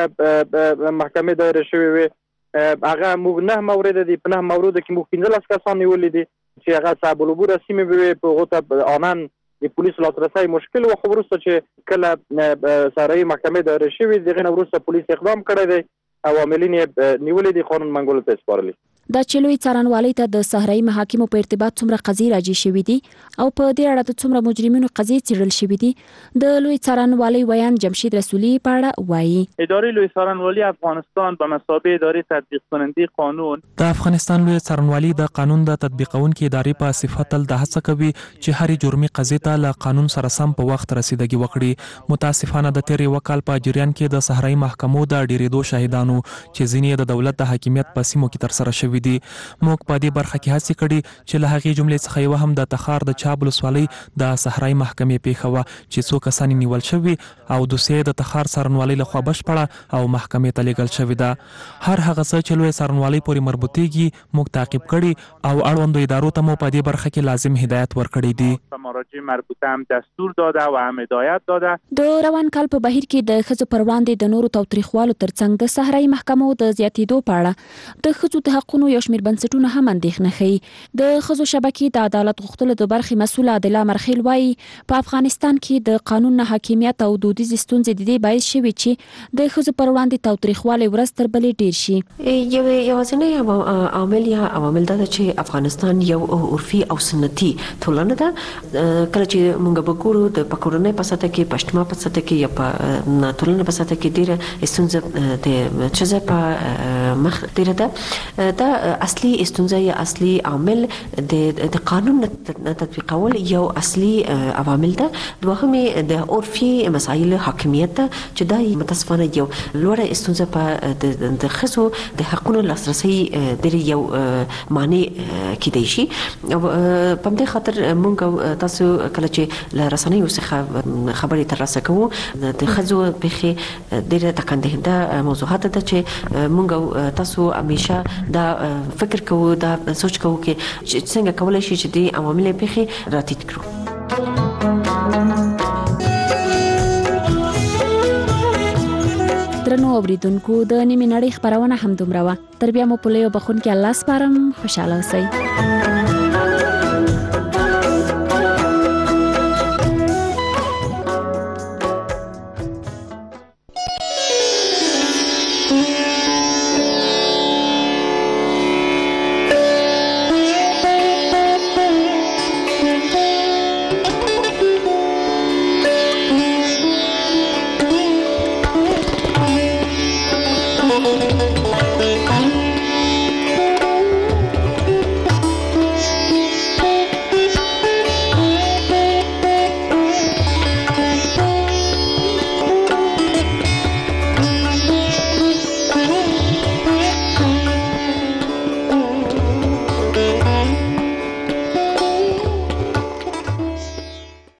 T: محکمې دایر شوې وي. هغه موږ نه مورد دي په نه موردو کې موږ پنځلس کسان نیولي دي چې هغه صاحب العبور سیمې وي په هغو ته آنن د پولیسو لاسرسی مشکل و. خو وروسته چې کله صحرایي محکمې دایر شوې دغې نه وروسته پولیس اقدام کړی دی او عاملین یې نیولي دي قانون منګولو ته سپارلي.
L: دا چې لوی څارنوالۍ ته د صحرایي محاکمو په ارتباط څومره قضیې راجع شوي دي او په دې اړه د څومره مجرمینو قضیې څېړل شوي دي د لوی څارنوالۍ ویان جمشید رسولي په اړه وایي.
U: ادارې لوی څارنوالۍ افغانستان به مسابقه ادارې تطبیق کننده قانون
N: د افغانستان لوی څارنوالۍ د قانون د تطبیقونکو ادارې په صفت تل د هڅه کوي چې هرې جرمي قضیې ته له قانون سره سم په وخت رسیدګي وکړي. متاسفانه د تیرې وکال په جریان کې د صحرایي محکمو د ډیرېدو شاهدانو چې ځینې د دولت د حاکمیت په سیمو کې ترسره شوي دي. موږ په دې برخه کې هڅې کړې چې له هغې جملې څخه یوه هم د تخار د چاب ولسوالۍ د صحرایي محکمې پیښه وه چې څو کسان نیول شوي او دوسیه د تخار څارنوالۍ لخوا بشپړه او محکمې ته لیږل شوې ده. هر هغه څه چې لوی څارنوالۍ پورې مربوطېږي موږ تعقیب کړي او اړوندو ادارو ته مو په دې برخه کې لازم هدایت ورکړی دی.
U: مراجع مربوطه هم دستور داده و هم هدایت داده.
L: د روان کال په بهیر کې د ښځو پر وړاندې د نورو تاوتریخوالو ترڅنګ د صحرایي محکمو د زیاتېدو په اړه د ښځو د حقونو یو شمېر بنسټونه هم اندېښنه ښیي. د ښځو شبکې د عدالت غوښتلو د برخې مسؤله عادله مرخیل وایي په افغانستان کې د قانون نه حاکمیت او دودیزې ستونزې د دې باعث شوي چې د ښځو پر وړاندې تاوتریخوالی ورځ تر بلې ډېر شي.
V: یو یوازینی عامل یا عوامل دا ده چې افغانستان یو عرفي او سنتي ټولنه ده. کله چې موږ به ګورو د په کورنۍ په سطح کې په اجتماع په سطح کې یا په ټولنه په سطح کې ډېره ستونزه د ښځې په مخ ډېره ده. دا اصلي استونزه یا اصلي عامل د د قانون تطبیقول یو اصلي عوامل ده. دوهمه د عرفي مسایل حاکمیت ده چې دا متاسفانه یو لوړه استونزه په د خصو د حقونو لاسرسي د یو معنی کېدای شي. په دې خاطر مونږ تاسو کله چې له رسنیو څخه خبرې ترلاسه کوو د خزو بخي ډېر تکندهنده موضوعات ده چې مونږ تاسو همیشه دا فکر کوو دا سوچ کوو چې څنګه کولای شي چې د عوامل بخي راتیت کړو.
L: درنو اوریدونکو د نیمه نړۍ خبرونه هم دومره وه. تر بیا مو په لیو بخون کې الله سپارم. خوشاله اوسئ.